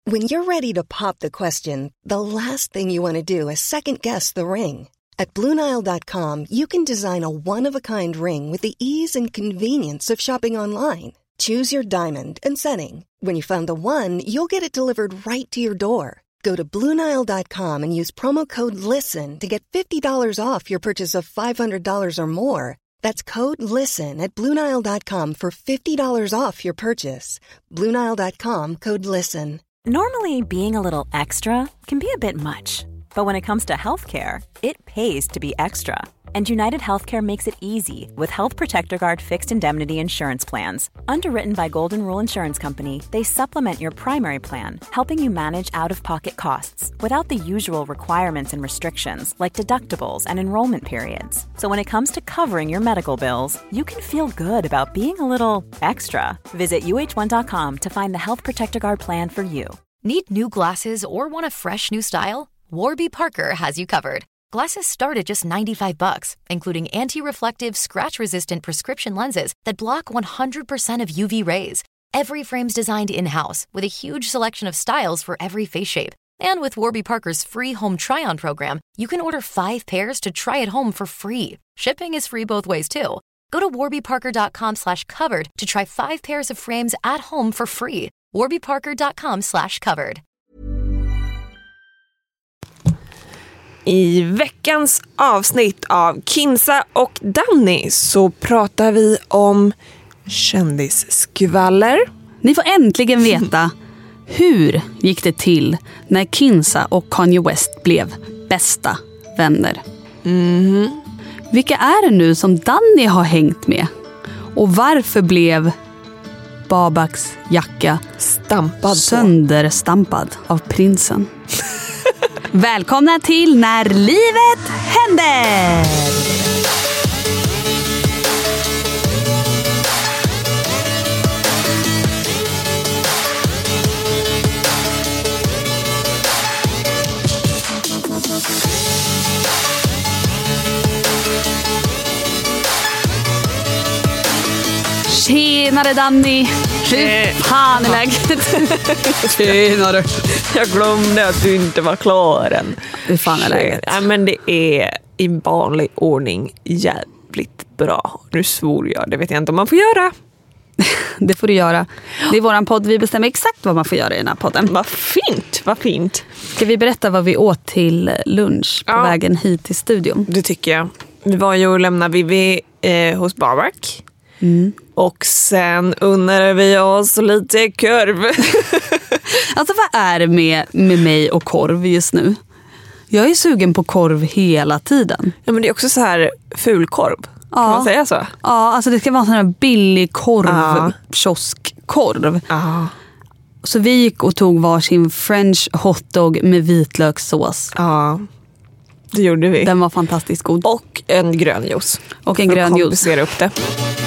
When you're ready to pop the question, the last thing you want to do is second-guess the ring. At BlueNile.com, you can design a one-of-a-kind ring with the ease and convenience of shopping online. Choose your diamond and setting. When you find the one, you'll get it delivered right to your door. Go to BlueNile.com and use promo code LISTEN to get $50 off your purchase of $500 or more. That's code LISTEN at BlueNile.com for $50 off your purchase. BlueNile.com, code LISTEN. Normally, being a little extra can be a bit much. But when it comes to healthcare, it pays to be extra. And United Healthcare makes it easy with Health Protector Guard fixed indemnity insurance plans. Underwritten by Golden Rule Insurance Company, they supplement your primary plan, helping you manage out-of-pocket costs without the usual requirements and restrictions like deductibles and enrollment periods. So when it comes to covering your medical bills, you can feel good about being a little extra. Visit uh1.com to find the Health Protector Guard plan for you. Need new glasses or want a fresh new style? Warby Parker has you covered. Glasses start at just $95, including anti-reflective, scratch-resistant prescription lenses that block 100% of UV rays. Every frame's designed in-house with a huge selection of styles for every face shape. And with Warby Parker's free home try-on program, you can order 5 pairs to try at home for free. Shipping is free both ways, too. Go to warbyparker.com/covered to try 5 pairs of frames at home for free. warbyparker.com/covered. I veckans avsnitt av Kinsa och Danny så pratar vi om kändisskvaller. Ni får äntligen veta hur gick det till när Kinsa och Kanye West blev bästa vänner. Vilka är det nu som Danny har hängt med? Och varför blev Babaks jacka sönderstampad av prinsen? Välkomna till När livet händer! Tjenare Danny! Hur fan är läget? Tjenare. Jag glömde att du inte var klar än. Hur fan är läget? Ja, men det är i vanlig ordning jävligt bra. Nu svor jag, det vet jag inte om man får göra. Det får du göra. Det är våran podd, vi bestämmer exakt vad man får göra i den här podden. Vad fint, vad fint. Ska vi berätta vad vi åt till lunch på vägen hit till studion? Det tycker jag. Vi var ju och lämnade Vivi hos Barbak. Och sen unnade vi oss lite korv. Alltså vad är det med mig och korv just nu? Jag är sugen på korv hela tiden. Ja, men det är också så här fulkorv. Kan man säga så? Ja, alltså det ska vara sån här billig korv, kioskkorv. Så vi gick och tog varsin French hotdog med vitlökssås. Ja, det gjorde vi. Den var fantastiskt god. Och en grön juice. Och en grön juice. Kompensera upp det.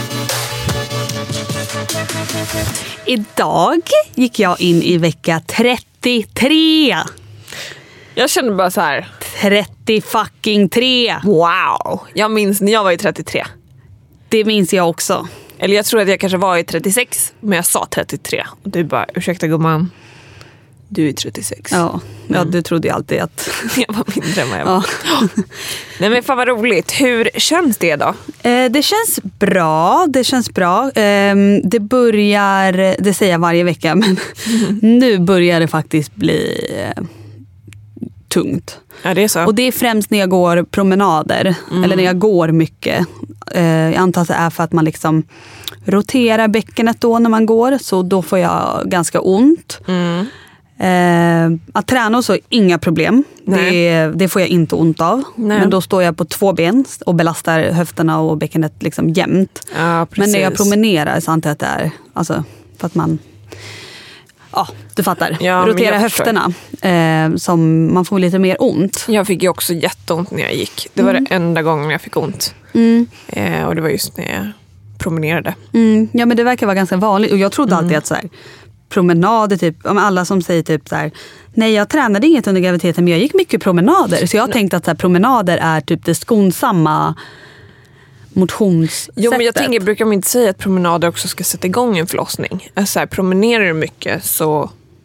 Idag gick jag in i vecka 33. Jag kände bara så här 30 fucking 3. Wow, jag minns när jag var i 33. Det minns jag också. Eller jag tror att jag kanske var i 36, men jag sa 33. Och du bara, ursäkta gumman, du är 36. Ja, du trodde ju alltid att jag var mindre än vad jag var. Nej, men fan vad roligt. Hur känns det då? Det känns bra. Det börjar, det säger jag varje vecka, men nu börjar det faktiskt bli tungt. Ja, det är så. Och det är främst när jag går promenader, eller när jag går mycket. Jag antar att det är för att man liksom roterar bäckenet då när man går, så då får jag ganska ont. Att träna och så, inga problem. Det får jag inte ont av. Nej. Men då står jag på 2 ben och belastar höfterna och bäckenet liksom jämnt. Ja, men när jag promenerar så antar jag att det är alltså, för att man du fattar. Ja, rotera höfterna som man får lite mer ont. Jag fick ju också jätteont när jag gick. Det var det enda gången jag fick ont. Och det var just när jag promenerade. Ja, men det verkar vara ganska vanligt. Och jag trodde alltid att så här, promenader, typ, om alla som säger typ så här, nej jag tränade inget under graviditeten men jag gick mycket promenader. Så jag har tänkt att så här, promenader är typ det skonsamma motionssättet. Jo, men jag tänker, brukar man inte säga att promenader också ska sätta igång en förlossning? Alltså här, promenerar du mycket så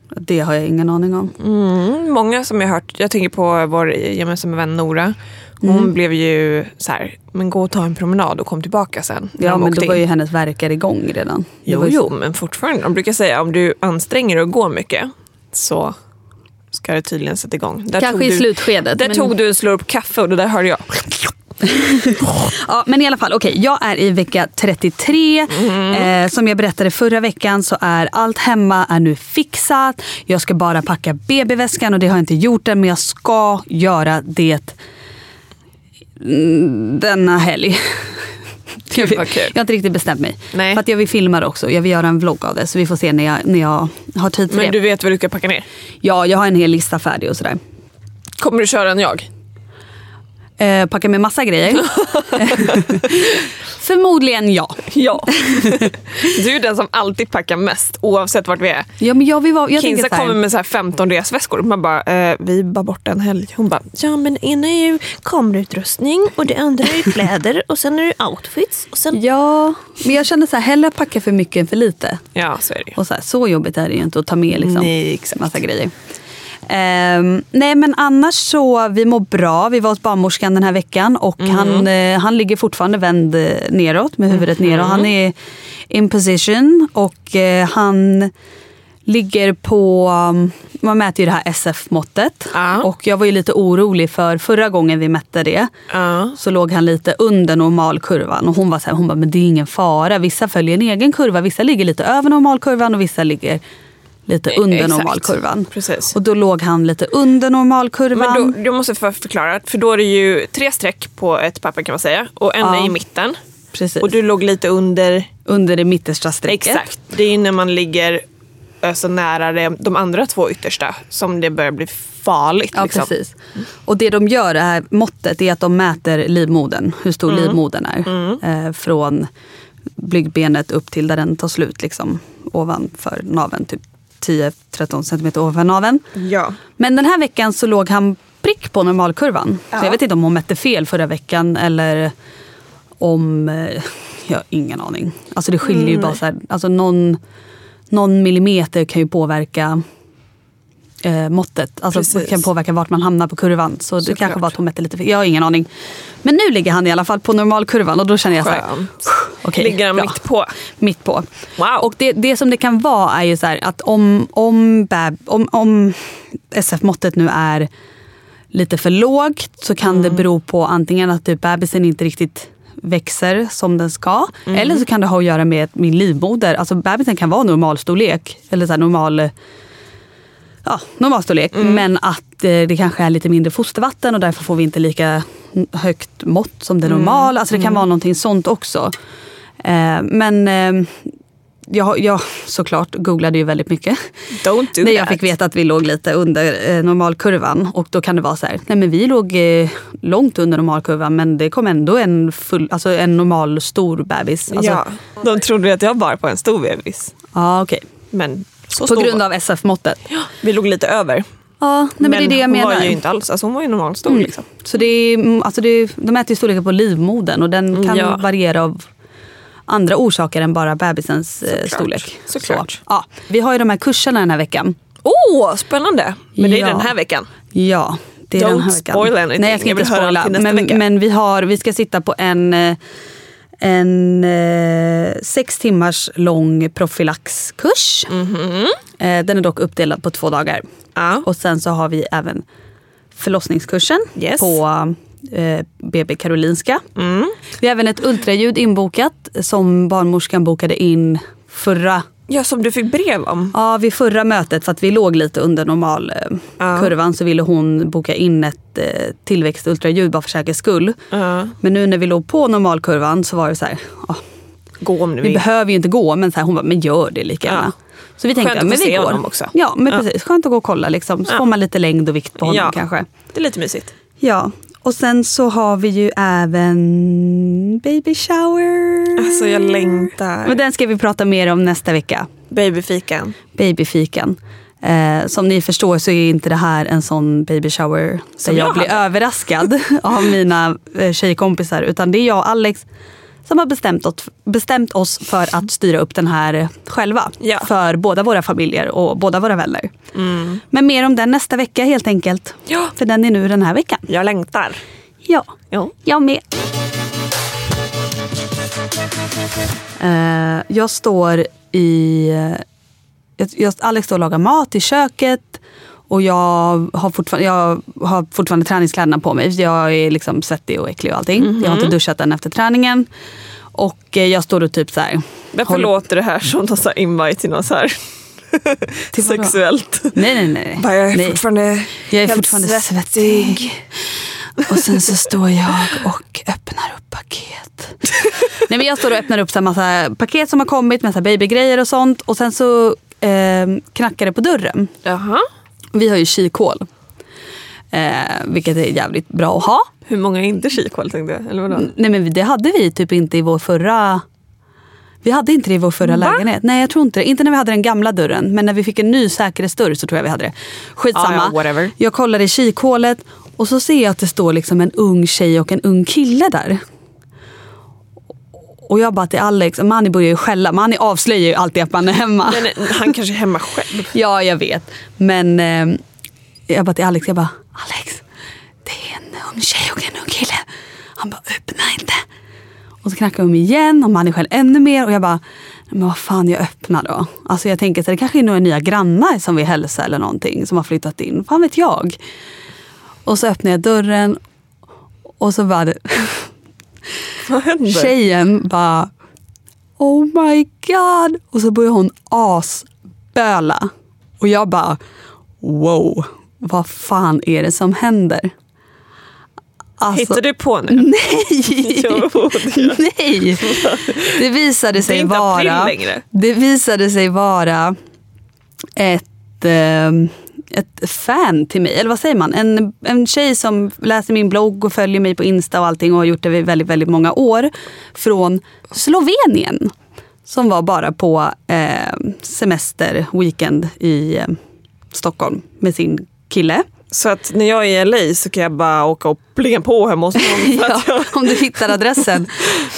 Det har jag ingen aning om. Många som jag har hört, jag tänker på vår gemensamma vän Nora. Hon blev ju så här, men gå och ta en promenad och kom tillbaka sen. Ja, men då var ju hennes verkar igång redan. Jo, men fortfarande. De brukar säga om du anstränger dig och går mycket så ska det tydligen sätta igång. Där kanske i slutskedet. Där tog du och slår upp kaffe och det där hörde jag. Ja, men i alla fall, okej, jag är i vecka 33. Som jag berättade förra veckan så är allt hemma är nu fixat. Jag ska bara packa BB-väskan och det har jag inte gjort än, men jag ska göra det denna helg. Jag har inte riktigt bestämt mig. Nej. För att jag vill filma det också. Jag vill göra en vlogg av det. Så vi får se när jag har tid för det. Men du vet vad du ska packa ner? Ja, jag har en hel lista färdig och sådär. Kommer du köra en jag? Packa med massa grejer. Förmodligen ja. Ja. Du är den som alltid packar mest oavsett vart vi är. Ja, men jag Kinsa kommer med så här 15 resväskor. Man bara, vi bara bort en helg. Hon bara, ja men ena är ju kamerautrustning och det andra är kläder och sen är det outfits. Och sen... Ja, men jag känner så här, hellre packa för mycket än för lite. Ja, så är det ju. Och så jobbigt är det ju inte att ta med liksom. Nej, exakt. Massa grejer. Nej, men annars så vi mår bra. Vi var hos barnmorskan den här veckan och han ligger fortfarande vänd neråt med huvudet neråt. Han är in position och han ligger på, man mäter ju det här SF-måttet och jag var ju lite orolig för förra gången vi mätte det så låg han lite under normalkurvan och hon var så här, hon bara, men det är ingen fara, vissa följer en egen kurva, vissa ligger lite över normalkurvan och vissa ligger lite under normalkurvan. Precis. Och då låg han lite under normalkurvan. Men då måste jag förklara, för då är det ju 3 streck på ett papper kan man säga. Och en är i mitten. Precis. Och du låg lite under det mittersta strecket. Exakt. Det är när man ligger så nära de andra 2 yttersta som det börjar bli farligt. Ja, liksom. precis. Och det de gör, det här måttet, är att de mäter livmodern. Hur stor livmodern är. Från blygdbenet upp till där den tar slut liksom, ovanför naveln, typ 10-13 centimeter ovanför naveln. Ja. Men den här veckan så låg han prick på normalkurvan. Ja. Så jag vet inte om hon mätte fel förra veckan eller om... Jag har ingen aning. Alltså det skiljer ju bara så här... Alltså någon millimeter kan ju påverka måttet. Alltså kan påverka vart man hamnar på kurvan. Så det kanske var att hon mätte lite fel. Jag har ingen aning. Men nu ligger han i alla fall på normalkurvan och då känner jag så här... Okay, ligger han mitt på? Mitt på. Wow. Och det som det kan vara är ju så här att om SF-måttet nu är lite för lågt så kan det bero på antingen att typ bebisen inte riktigt växer som den ska. Eller så kan det ha att göra med min livmoder. Alltså bebisen kan vara normalstorlek. Eller så här normalstorlek. Men att det kanske är lite mindre fostervatten och därför får vi inte lika högt mått som det normala. Alltså det kan vara någonting sånt också. Men jag såklart googlade ju väldigt mycket. Don't do när jag that. fick veta att vi låg lite under normalkurvan. Och då kan det vara så här, nej men vi låg långt under normalkurvan men det kom ändå en normal stor bebis. Alltså, ja, de trodde att jag var på en stor bebis. Ja, okej. Men så på grund av SF-måttet. Ja, vi låg lite över. Ja, nej, men det är det jag menar. Hon var ju inte alls, alltså hon var ju normalt stor liksom. Så de äter ju storleken på livmodern och den kan variera av andra orsaker än bara bebisens storlek. Såklart. Så, ja. Vi har ju de här kurserna den här veckan. Spännande. Men det är den här veckan. Ja, det är Don't den här veckan. spoil anything. Nej, jag ska inte spoila. Vecka. Men vi ska sitta på en 6 timmars lång profylaxkurs. Den är dock uppdelad på 2 dagar. Och sen så har vi även förlossningskursen på BB Karolinska. Vi har även ett ultraljud inbokat som barnmorskan bokade in förra... Ja, som du fick brev om. Ja, vid förra mötet för att vi låg lite under normalkurvan så ville hon boka in ett tillväxtultraljud bara för säkerhets skull. Men nu när vi låg på normalkurvan så var det så här... gå om du vi behöver ju inte gå, men så här, hon bara, men gör det lika gärna. Så vi tänkte, skönt att men vi går. Honom också. Ja, men precis. Skönt att gå och kolla liksom. Så får man lite längd och vikt på honom kanske. Det är lite mysigt. Ja, och sen så har vi ju även baby shower. Alltså jag längtar. Men den ska vi prata mer om nästa vecka. Babyfikan. Babyfikan. Som ni förstår så är inte det här en sån baby shower där jag blir överraskad av mina tjejkompisar. Utan det är jag och Alex som har bestämt oss för att styra upp den här själva. Ja. För båda våra familjer och båda våra vänner. Men mer om den nästa vecka helt enkelt. Ja. För den är nu den här veckan. Jag längtar. Ja, Ja. jag med. Jag står i... Alex står och lagar mat i köket. Och jag har fortfarande träningskläderna på mig. Jag är liksom svettig och äcklig och allting. Jag har inte duschat den efter träningen. Och jag står och typ så här... Varför låter det här som någon så här invite till någon så här sexuellt? Nej. Jag är fortfarande svettig. Och sen så står jag och öppnar upp paket. Nej, men jag står och öppnar upp så här massa paket som har kommit med så här babygrejer och sånt. Och sen så knackar det på dörren. Jaha. Vi har ju kikål. Vilket är jävligt bra att ha. Hur många är inte kikål, tänkte jag? Eller vadå? Nej, men det hade vi typ inte i vår förra... Vi hade inte det i vår förra lägenhet. Nej, jag tror inte det. Inte när vi hade den gamla dörren. Men när vi fick en ny säkerhetsdörr så tror jag vi hade det. Skitsamma. whatever. Jag kollar i kikhålet och så ser jag att det står liksom en ung tjej och en ung kille där. Och jag bara till Alex, Mani börjar ju skälla. Mani avslöjar ju alltid att man är hemma. Men han kanske är hemma själv. Ja, jag vet. Men jag bara till Alex, Alex, det är en ung tjej och en ung kille. Han bara, öppna inte. Och så knackar de igen och Mani skäller ännu mer. Och jag bara, men vad fan, jag öppnar då. Alltså jag tänker så det kanske är några nya grannar som vill hälsa eller någonting. Som har flyttat in. Fan vet jag. Och så öppnar jag dörren. Och så bara... Vad händer? Tjejen bara, oh my god. Och så börjar hon asböla. Och jag bara, wow, vad fan är det som händer? Alltså, hittar du på nu? Nej. Jo, Nej. Det visade sig inte vara... april längre. Det visade sig vara ett fan till mig. Eller vad säger man? En tjej som läser min blogg och följer mig på Insta och allting och har gjort det i väldigt, väldigt många år. Från Slovenien. Som var bara på semester, weekend i Stockholm med sin kille. Så att när jag är i LA så kan jag bara åka och plinga på hemma hos någon. Ja, om du hittar adressen.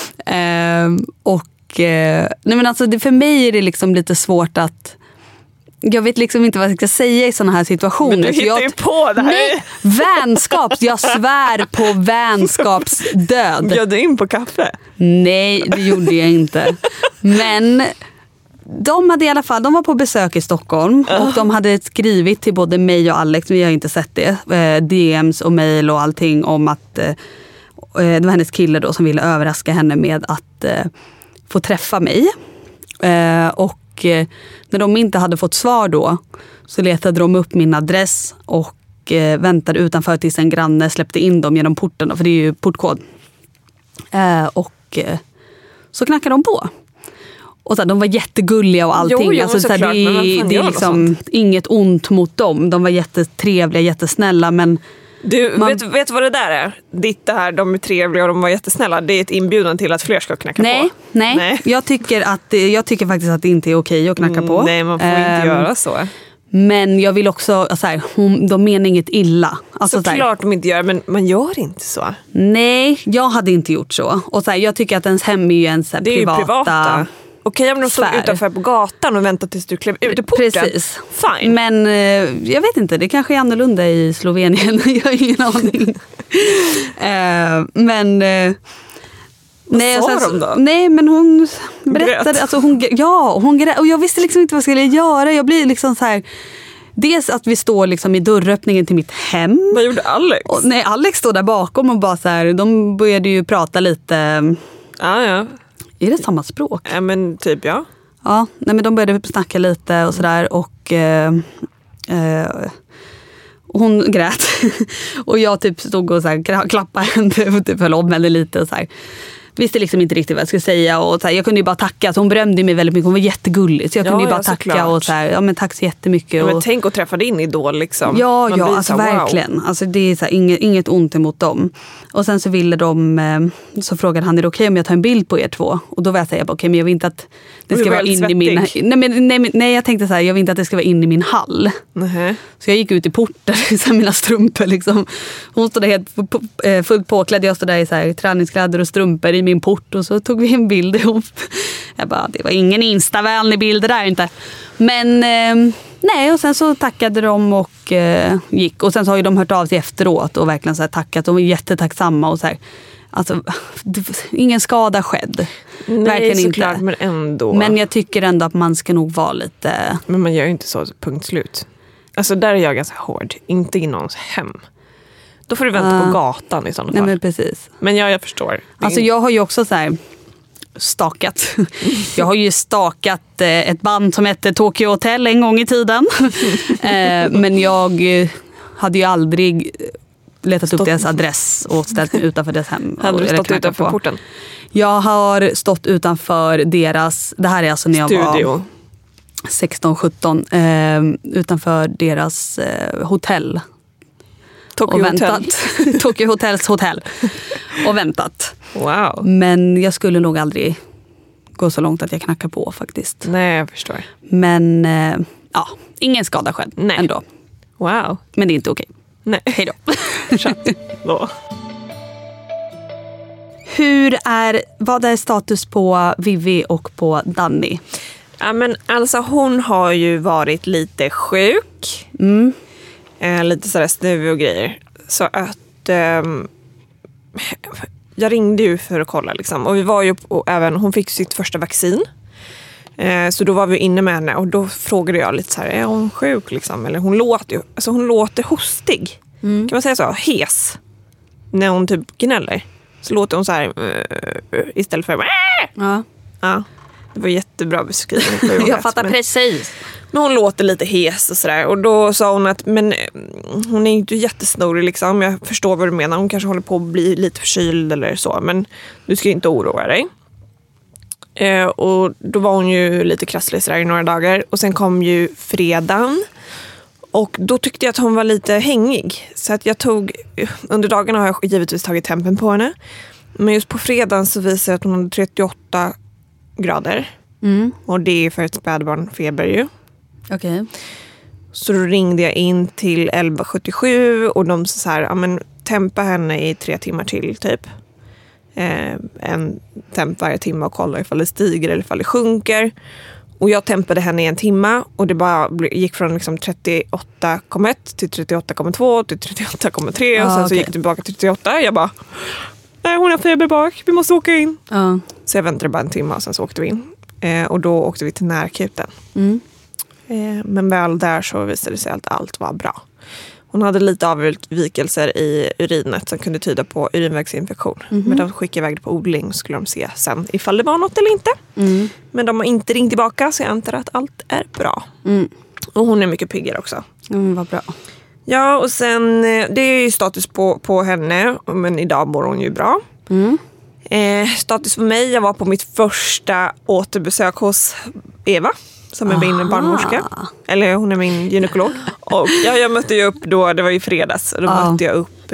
Nej men alltså för mig är det liksom lite svårt att... Jag vet liksom inte vad jag ska säga i såna här situationer. Men du hittar ju på det här. Nej, vänskaps. Jag svär på vänskapsdöd. Bjöd du in på kaffe? Nej, det gjorde jag inte. Men de hade i alla fall, de var på besök i Stockholm och de hade skrivit till både mig och Alex, men jag har inte sett det, DMs och mejl och allting om att det var hennes kille då som ville överraska henne med att få träffa mig. Och när de inte hade fått svar då så letade de upp min adress och väntade utanför tills en granne släppte in dem genom porten, för det är ju portkod. Och så knackade de på. Och så här, de var jättegulliga och allting. Jo, alltså, så här, det är liksom inget ont mot dem. De var jättetrevliga, jättesnälla, men... Du, vet vad det där är? Det här, de är trevliga och de var jättesnälla. Det är ett inbjudan till att fler ska knacka på. Nej. Jag tycker faktiskt att det inte är okej att knacka på. Nej, man får inte göra så. Men jag vill också, så här, de menar inget illa. Alltså, såklart de inte gör, men man gör inte så. Nej, jag hade inte gjort så. Och så här, jag tycker att ens hem är ju en så här, det är privata... ju privata. Okej, om de stod utanför på gatan och väntade tills du klev ut i porten. Precis. Fine. Men jag vet inte, det kanske är annorlunda i Slovenien. Jag har ingen aning. Men... Vad sa de då? Nej, men hon berättade... Alltså hon grät. Och jag visste liksom inte vad jag skulle göra. Jag blir liksom så här... Dels att vi står liksom i dörröppningen till mitt hem. Vad gjorde Alex? Och, nej, Alex står där bakom och bara så här... De började ju prata lite... Ja. Är det samma språk? Ja, men typ ja. Ja, nej, men de började snacka lite och sådär och hon grät. Och jag typ stod och så här, klappade henne och typ höll om henne lite och så här. Visste liksom inte riktigt vad jag skulle säga och så här, jag kunde ju bara tacka. Så hon berömde mig väldigt mycket, hon var jättegullig. Så jag kunde ju bara tacka såklart. Och så här, ja men tack så jättemycket. Ja, men och, tänk att träffa din idol liksom. Ja, alltså så här, verkligen. Wow. Alltså, det är så här, inget ont emot dem. Och sen så ville de, så frågade han, är det okej om jag tar en bild på er två? Och då var jag säga, okej, men jag vill inte att det ska vara in i min... Nej, jag tänkte så här, jag vill inte att det ska vara in i min hall. Uh-huh. Så jag gick ut i porten i så här, mina strumpor liksom. Hon stod där helt fullt påklädd, jag stod där i så här, träningskläder och strumpor i min port och så tog vi en bild ihop. Jag bara, det var ingen Insta-vänlig bild det där inte. Men nej, och sen så tackade de och gick. Och sen så har ju de hört av sig efteråt och verkligen så här tackat. De var jättetacksamma och så här. Alltså, ingen skada skedd. Nej, verkligen såklart, inte. men ändå. Men jag tycker ändå att man ska nog vara lite... Men man gör ju inte så, punkt slut. Alltså där är jag ganska hård. Inte i någons hem. Då får du vänta på gatan i sådana fall. Nej, men precis. Men jag förstår. Alltså jag har ju också så här stakat. Jag har ju stakat ett band som hette Tokyo Hotel en gång i tiden. Men jag hade ju aldrig letat upp deras adress och ställt mig utanför deras hem. Hade du stått utanför porten? Jag har stått utanför deras, det här är alltså när jag var 16-17, utanför deras hotell. Tokyo Hotel. Tokyo Hotels hotell. Och väntat. Wow. Men jag skulle nog aldrig gå så långt att jag knackar på faktiskt. Nej, jag förstår. Men ja, ingen skada skedd ändå. Wow. Men det är inte okej. Nej. Hej då. Vad är status på Vivi och på Danny? Ja, men alltså hon har ju varit lite sjuk. Lite sådär snuvig och grejer. Så att jag ringde ju för att kolla liksom. Och vi var ju även, hon fick sitt första vaccin. Så då var vi inne med henne och då frågade jag lite så här, är hon sjuk liksom? Eller hon låter hostig. Kan man säga så? Hes. När hon typ gnäller. Så låter hon så här istället för ja. Det var jättebra beskrivning. Jag fattar precis. Men hon låter lite hes och sådär. Och då sa hon att men hon är inte jättesnorig liksom. Jag förstår vad du menar. Hon kanske håller på att bli lite förkyld eller så. Men du ska inte oroa dig. Och då var hon ju lite krasslig sådär i några dagar. Och sen kom ju fredagen. Och då tyckte jag att hon var lite hängig. Så att under dagarna har jag givetvis tagit tempen på henne. Men just på fredagen så visade jag att hon hade 38 grader. Och det är för ett spädbarnfeber ju. Okej. Så då ringde jag in till 1177 och de sa så här, ja men tempa henne i 3 timmar till typ. En temp varje timme och kolla ifall det stiger eller ifall det sjunker. Och jag tempade henne i 1 timme och det bara gick från liksom 38,1 till 38,2 till 38,3 och sen så gick det tillbaka till 38. Jag bara, nej hon har feber bak, vi måste åka in. Så jag väntade bara 1 timme och sen så åkte vi in. Och då åkte vi till närkuten. Men väl där så visade det sig att allt var bra. Hon hade lite avvikelser i urinet som kunde tyda på urinvägsinfektion. Men de skickade iväg det på odling, så skulle de se sen ifall det var något eller inte. Men de har inte ringt tillbaka, så jag antar att allt är bra. Och hon är mycket piggare också. Vad bra. Ja, och sen det är ju status på henne, men idag mår hon ju bra. Status för mig, jag var på mitt första återbesök hos Eva som är min barnmorska. Eller hon är min gynekolog. Och jag mötte ju upp då, det var ju fredags. Och då mötte jag upp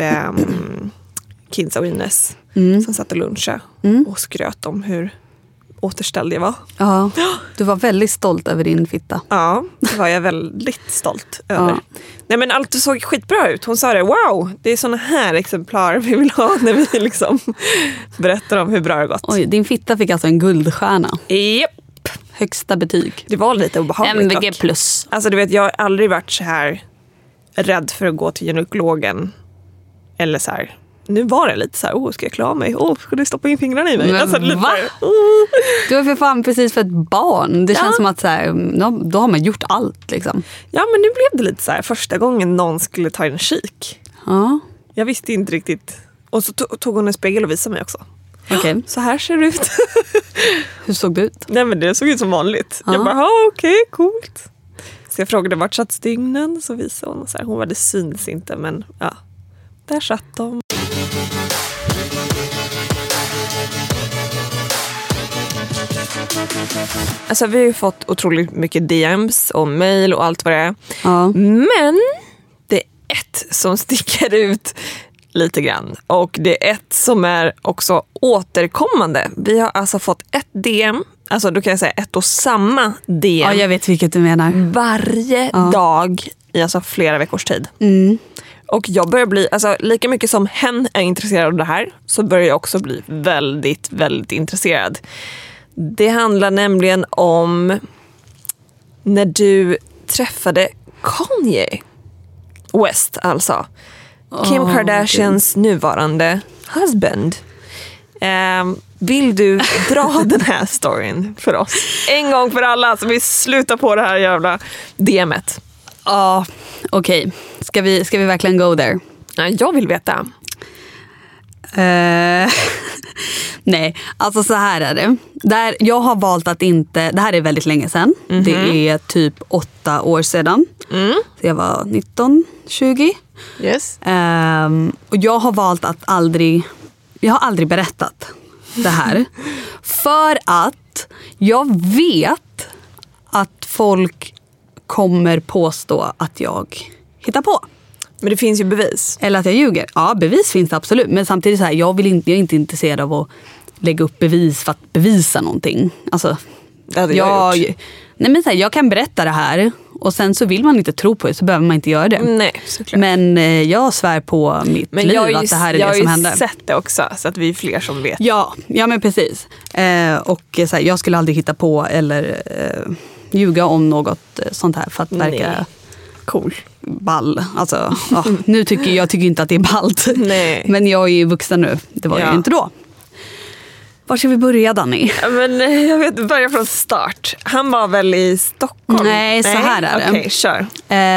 Kinsa och Ines som satt och lunchade och skröt om hur återställd jag var. Ja, du var väldigt stolt över din fitta. Ja, det var jag väldigt stolt över. Nej, men allt såg skitbra ut. Hon sa det, wow, det är såna här exemplar vi vill ha när vi liksom berättar om hur bra det har gått. Oj, din fitta fick alltså en guldstjärna. Japp. Högsta betyg. Det var lite obehagligt. MVG+. Alltså du vet, jag har aldrig varit så här rädd för att gå till gynekologen. Eller så här, nu var det lite så här, ska jag klara mig? Ska du stoppa in fingrarna i mig? Men alltså, lite va? här, Du är för fan precis för ett barn. Det känns som att så här, då har man gjort allt liksom. Ja, men nu blev det lite så här, första gången någon skulle ta en kik. Ja. Jag visste inte riktigt. Och så tog hon en spegel och visade mig också. Okej. Så här ser det ut. Hur såg det ut? Nej, men det såg ut som vanligt. Jag bara, okej, coolt. Så jag frågade vart satt stygnen, så visade hon. Så här, hon var, det syns inte, men ja, där satt de. Alltså vi har ju fått otroligt mycket DMs och mail och allt vad det är. Ja. Men det är ett som sticker ut lite grann. Och det är ett som är också återkommande. Vi har alltså fått ett DM, alltså då kan jag säga ett och samma DM. Ja, jag vet vilket du menar. Varje dag i alltså flera veckors tid. Och jag börjar bli, alltså lika mycket som hen är intresserad av det här, så börjar jag också bli väldigt, väldigt intresserad. Det handlar nämligen om när du träffade Kanye West, alltså. Kim Kardashians nuvarande husband. Vill du dra den här storyn för oss? En gång för alla, så vi slutar på det här jävla DM:et. Ja, okej. Ska vi verkligen go there? Ja, jag vill veta. Nej, alltså så här är det. Jag har valt att inte... Det här är väldigt länge sedan. Mm-hmm. Det är typ 8 år sedan. Så jag var 19, 20. Yes. Och jag har valt att jag har aldrig berättat det här. För att jag vet att folk kommer påstå att jag hittar på. Men det finns ju bevis. Eller att jag ljuger. Ja, bevis finns det absolut. Men samtidigt så här, jag är inte intresserad av att lägga upp bevis för att bevisa någonting. Alltså, det hade jag gjort. Nej, men så här, jag kan berätta det här och sen så vill man inte tro på det, så behöver man inte göra det. Nej, såklart. Men jag svär på mitt liv att det här är det som händer. Jag har ju sett det också, så att vi är fler som vet. Ja men precis. Och så här, jag skulle aldrig hitta på eller ljuga om något sånt här för att verka cool. Ball. Alltså, jag tycker inte att det är ballt. Nej. Men jag är ju vuxen nu. Det var jag inte då. Var ska vi börja, Danny? Men jag vet, börja från start. Han var väl i Stockholm? Nej, så här är det. Okej, kör.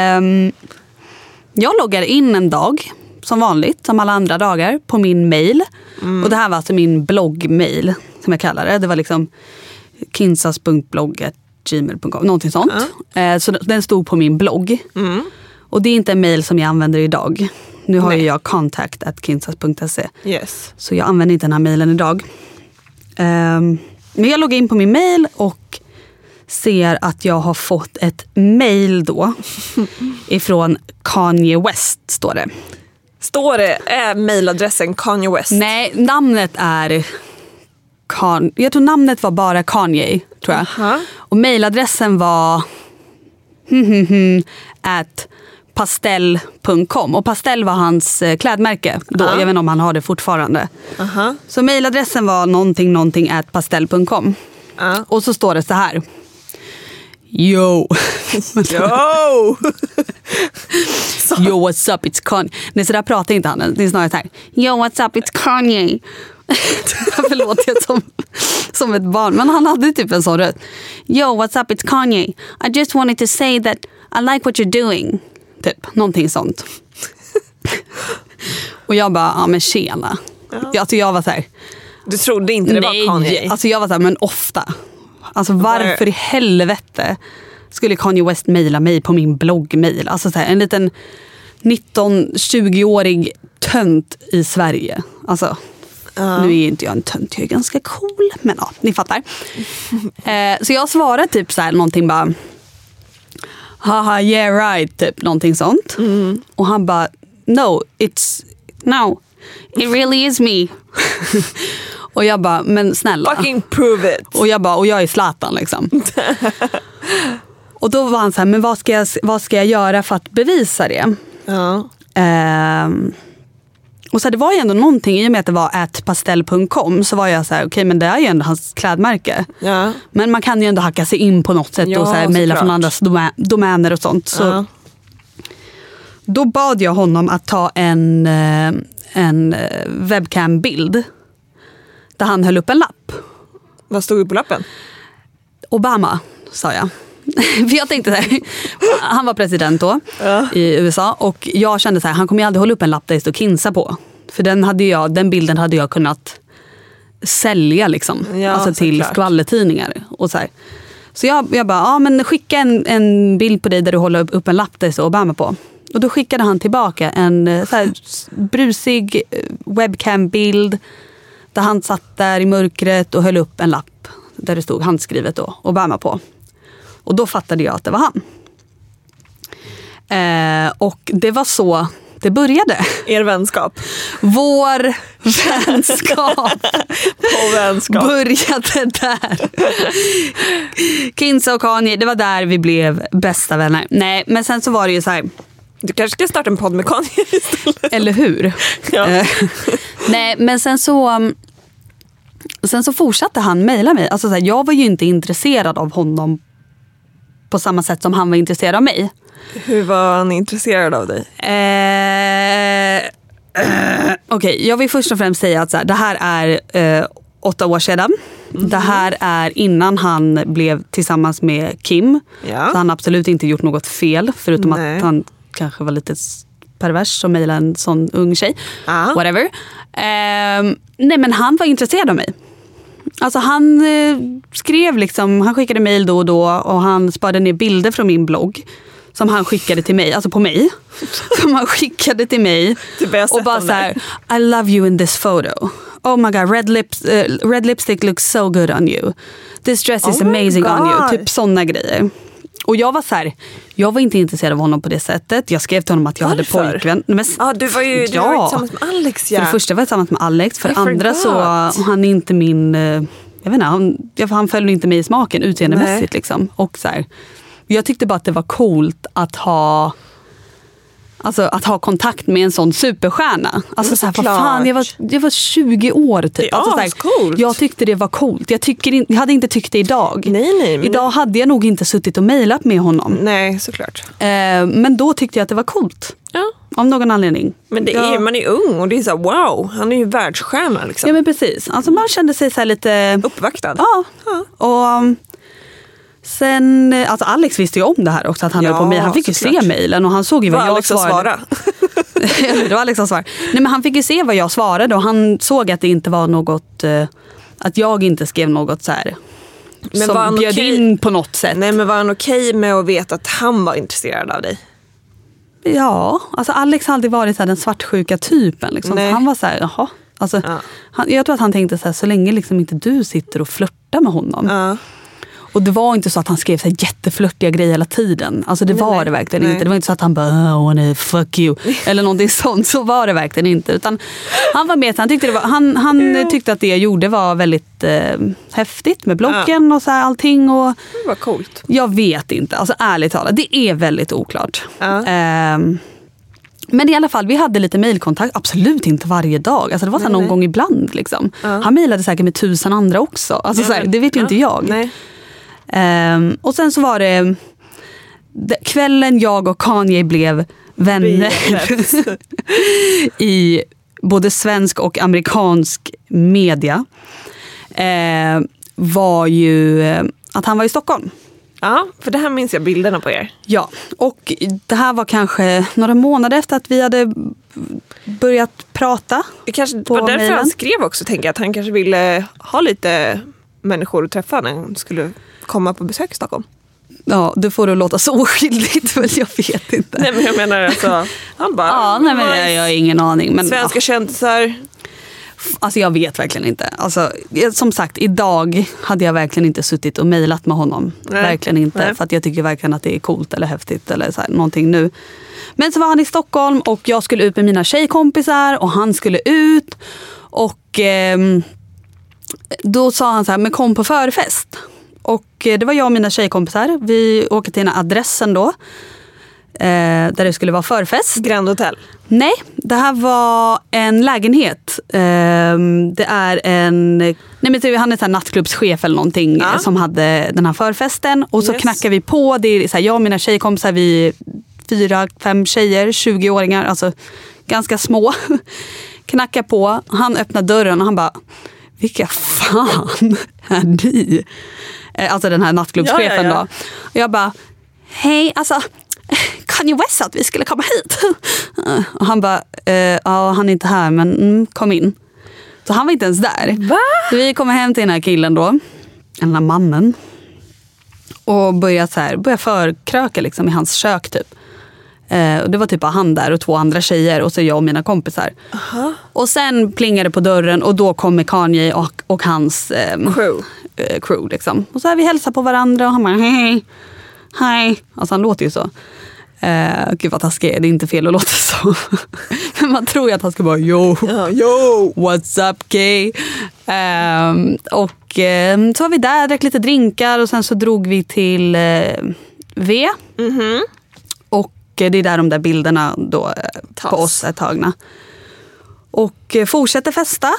Jag loggar in en dag, som vanligt, som alla andra dagar, på min mail. Och det här var alltså min bloggmail, som jag kallar det. Det var liksom kinsas.blogg@gmail.com, någonting sånt. Så den stod på min blogg. Och det är inte en mail som jag använder idag. Nu har jag contact@kinsas.se. Yes. Så jag använder inte den här mailen idag. Men jag loggar in på min mail och ser att jag har fått ett mail då ifrån Kanye West, står det. Står det, är mailadressen Kanye West? Nej, namnet är jag tror namnet var bara Kanye, tror jag. Och mailadressen var @pastell.com. Och Pastell var hans klädmärke då. Jag vet inte om han har det fortfarande. Så mailadressen var någonting @pastell.com. Och så står det så här: Yo, what's up, it's Kanye. Nej, så där pratar inte han. Det är snarare så här: Yo, what's up, it's Kanye. Förlåt, jag som ett barn. Men han hade typ en sån röst. Yo, what's up, it's Kanye. I just wanted to say that I like what you're doing. Typ, någonting sånt. Och jag bara, men tjena. Alltså jag var så här. Du trodde inte det var Kanye? Alltså jag var så här, men ofta. Alltså varför i helvete skulle Kanye West mejla mig på min bloggmail? Alltså så här, en liten 19-20-årig tönt i Sverige. Alltså, nu är inte jag en tönt, jag är ganska cool. Men ja, ni fattar. Så jag svarade typ så här, någonting bara, haha, yeah right, typ någonting sånt. Och han bara, no, it really is me. Och jag bara, men snälla. Fucking prove it. Och jag bara, och jag är Zlatan liksom. Och då var han så här, men vad ska jag göra för att bevisa det? Och så det var ju ändå någonting, i och med att det var @pastell.com, så var jag så här, okej, men det är ju ändå hans klädmärke. Men man kan ju ändå hacka sig in på något sätt och så här, mejla från andras domäner och sånt. Så då bad jag honom att ta en webcam-bild där han höll upp en lapp. Vad stod det på lappen? Obama, sa jag. För jag tänkte så här, han var president då i USA, och jag kände så här, han kommer ju aldrig hålla upp en lapp där det står Kinsa på. För den bilden hade jag kunnat sälja liksom, alltså till skvallertidningar och så här. Så jag bara, men skicka en bild på dig där du håller upp en lapp där det står Obama på. Och då skickade han tillbaka en så här brusig webcam-bild där han satt där i mörkret och höll upp en lapp där det stod handskrivet då Obama på. Och då fattade jag att det var han. Och det var så det började. Er vänskap. Vår vänskap. På vänskap. Började där. Kinsa och Kanye, det var där vi blev bästa vänner. Nej, men sen så var det ju så här. Du kanske ska starta en podd med Kanye istället. Eller hur? Ja. Nej, men sen så fortsatte han mejla mig. Alltså, så här, jag var ju inte intresserad av honom på samma sätt som han var intresserad av mig. Hur var han intresserad av dig? Okej, jag vill först och främst säga att så här, det här är 8 år sedan. Det här är innan han blev tillsammans med Kim. Ja. Så han har absolut inte gjort något fel. Förutom Nej. att han kanske var lite pervers som mejlade en sån ung tjej. Whatever. Nej, men han var intresserad av mig. Alltså han skrev liksom, han skickade mejl då och då. Och han sparade ner bilder från min blogg. Som han skickade till mig, alltså på mig. Som han skickade till mig. Och bara så här, I love you in this photo. Oh my god, red lipstick looks so good on you. This dress is amazing on you. Typ såna grejer. Och jag var så här, jag var inte intresserad av honom på det sättet. Jag skrev till honom att jag hade pojkvän. Men, du var ju tillsammans med Alex. Ja. För det första var jag tillsammans med Alex. För andra så, han är inte min... Jag vet inte, han följde inte mig i smaken utseendemässigt. Liksom. Och så här, jag tyckte bara att det var coolt att ha... Alltså att ha kontakt med en sån superstjärna. Alltså så här, vad fan, jag var 20 år typ. Det är alltså, så här, coolt. jag tyckte det var coolt. Jag hade inte tyckt det idag. Nej, idag hade jag nog inte suttit och mejlat med honom. Nej, såklart. Men då tyckte jag att det var coolt. Ja. Av någon anledning. Men det är, man är ung och det är så här, wow, han är ju världsstjärna liksom. Ja, men precis. Alltså man kände sig så här lite... uppvaktad. Ja. Och... Sen, alltså Alex visste ju om det här också, att han höll på med. Han fick ju se mejlen och han såg ju vad jag svarade. Det var Alex som svarade. Nej, men han fick ju se vad jag svarade och han såg att det inte var något, att jag inte skrev något så här men som bjöd in på något sätt. Nej, men var han okej med att veta att han var intresserad av dig? Ja, alltså Alex har aldrig varit så här den svartsjuka typen. Liksom. Han var så här, jaha. Alltså, jag tror att han tänkte så här, så länge liksom inte du sitter och flörtar med honom. Ja. Och det var inte så att han skrev så här jätteflörtiga grejer hela tiden. Alltså det var det verkligen inte. Det var inte så att han bara, I wanna fuck you. Eller någonting sånt. Så var det verkligen inte. Utan han var med. Han tyckte, han tyckte att det jag gjorde var väldigt häftigt med bloggen och så här allting. Och det var coolt. Jag vet inte. Alltså ärligt talat. Det är väldigt oklart. Men i alla fall, vi hade lite mejlkontakt. Absolut inte varje dag. Alltså det var så här någon gång ibland. Liksom. Han mejlade säkert med 1000 andra också. Alltså så här, det vet ju inte jag. Nej. Och sen så var det kvällen jag och Kanye blev vänner i både svensk och amerikansk media var ju att han var i Stockholm. Ja, för det här minns jag bilderna på er. Ja, och det här var kanske några månader efter att vi hade börjat prata. Det kanske var därför han skrev också, tänker jag, att han kanske ville ha lite människor att träffa när han skulle komma på besök i Stockholm. Ja, du får det låta så oskyldigt, men jag vet inte. Nej, men jag menar alltså, han bara... Ja, nej, men jag har ingen aning. Men, svenska kändisar... Alltså jag vet verkligen inte. Alltså, som sagt, idag hade jag verkligen inte suttit och mejlat med honom. Nej. Verkligen inte. Nej. För att jag tycker verkligen att det är coolt eller häftigt eller så här, någonting nu. Men så var han i Stockholm och jag skulle ut med mina tjejkompisar och han skulle ut. Och då sa han så här, men kom på förfest. Och det var jag och mina tjejkompisar. Vi åkte till den här adressen då. Där det skulle vara förfest. Grand Hotel? Nej, det här var en lägenhet. Det är en... Nej, men han är en nattklubbschef eller någonting som hade den här förfesten. Och så knackar vi på. Det är så här, jag och mina tjejkompisar, vi 4-5 tjejer, 20-åringar, alltså ganska små. Knackar på. Han öppnar dörren och han bara, vilka fan är ni? Alltså den här nattklubbschefen då. Och jag bara, hej, alltså... Kanye West sa att vi skulle komma hit. Och han bara, ja, han är inte här, men kom in. Så han var inte ens där. Va? Så vi kommer hem till den här killen då, den här mannen. Och började förkröka liksom i hans kök typ. Och det var typ han där och 2 andra tjejer och så jag och mina kompisar. Och sen plingade på dörren och då kommer Kanye och hans crew liksom. Och så här vi hälsar på varandra och han bara, hej. Alltså han låter ju så. Gud vad taskigt, det är inte fel att låta så. Men man tror ju att han ska bara yo, what's up gay? Och så var vi där, drack lite drinkar och sen så drog vi till V. Och det är där de där bilderna då på oss är tagna. Och fortsätter festa.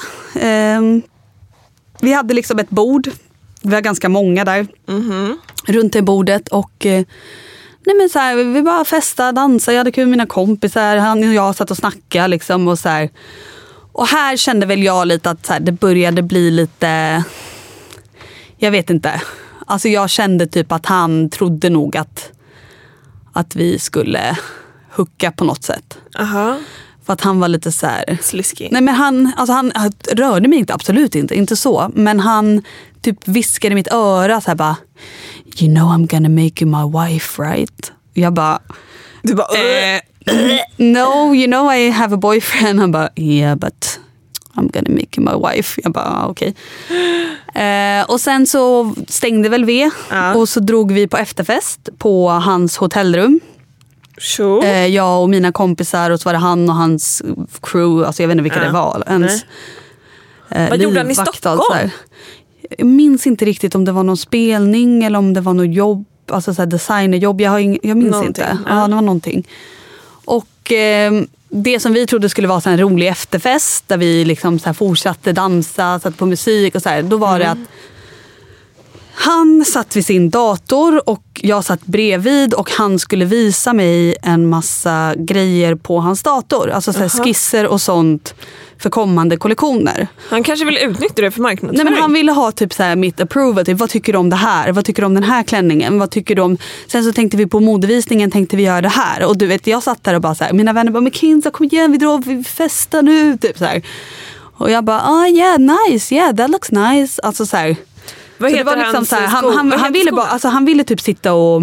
Vi hade liksom ett bord. Vi var ganska många där. Runt det bordet. Och nej men så här, vi bara festade, dansade. Jag hade kul med mina kompisar. Han och jag satt och snackade liksom. Och, så här. Och här kände väl jag lite att så här, det började bli lite... Jag vet inte. Alltså jag kände typ att han trodde nog att vi skulle hooka på något sätt. För att han var lite så här... Sliskig. Nej men han rörde mig inte, absolut inte så. Men han typ viskade i mitt öra så här bara, you know I'm gonna make you my wife, right? Jag bara... Du bara... No, you know I have a boyfriend. Han bara, yeah but I'm gonna make you my wife. Jag bara, okej. Och sen så stängde väl vi. Och så drog vi på efterfest på hans hotellrum. Sure. Jag och mina kompisar, och så var det han och hans crew. Alltså jag vet inte vilka det var ens. Vad gjorde han i Stockholm? Jag minns inte riktigt om det var någon spelning eller om det var något jobb, alltså så här designerjobb. Jag minns någonting. Inte. Ja, det var någonting. Och det som vi trodde skulle vara så en rolig efterfest där vi liksom så här fortsatte dansa, satt på musik och så här, då var det att han satt vid sin dator och jag satt bredvid, och han skulle visa mig en massa grejer på hans dator. Alltså så här skisser och sånt för kommande kollektioner. Han kanske ville utnyttja det för marknadsföring. Nej, men han ville ha typ så här mitt approval. Typ, vad tycker du om det här? Vad tycker du om den här klänningen? Vad tycker du om... Sen så tänkte vi på modevisningen, tänkte vi göra det här. Och du vet, jag satt där och bara så här, mina vänner bara, men Kinsa, kom igen, vi drar, vi festar nu. Typ så här. Och jag bara, yeah, nice, yeah, that looks nice. Alltså så här... Vad heter det var liksom hans så här, han ville bara, alltså han ville typ sitta och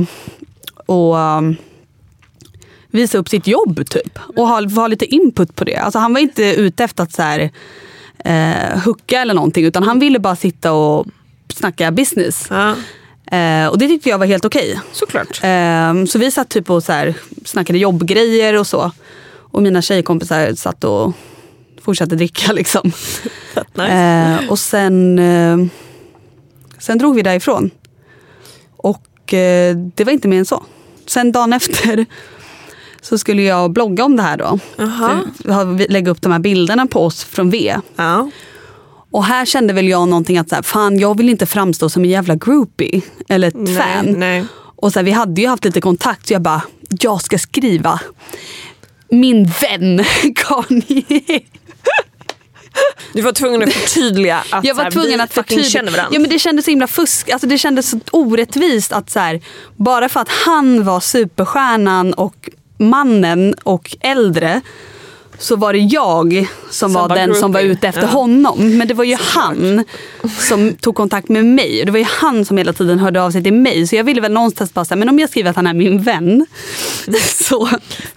visa upp sitt jobb typ och ha lite input på det. Alltså han var inte ute efter att så här hooka eller någonting, utan han ville bara sitta och snacka business. Och det tyckte jag var helt okej. Såklart. Så vi satt typ och så här snackade jobbgrejer och så, och mina tjejkompisar satt och fortsatte dricka liksom. Nice. Och sen drog vi därifrån. Och det var inte mer än så. Sen dagen efter så skulle jag blogga om det här då. Lägga upp de här bilderna på oss från V. Och här kände väl jag någonting att så här, fan, jag vill inte framstå som en jävla groupie eller ett fan. Nej. Och så här, vi hade ju haft lite kontakt, så jag bara, jag ska skriva min vän Kanye. Du var tvungen att förtydliga att jag var tvungen att känner varandra. Ja, men det kändes så himla fusk. Alltså det kändes så orättvist att så här, bara för att han var superstjärnan och mannen och äldre, så var det jag som var den som var ute efter honom. Men det var ju han som tog kontakt med mig. Det var ju han som hela tiden hörde av sig till mig. Så jag ville väl någonstans bara säga, men om jag skriver att han är min vän, så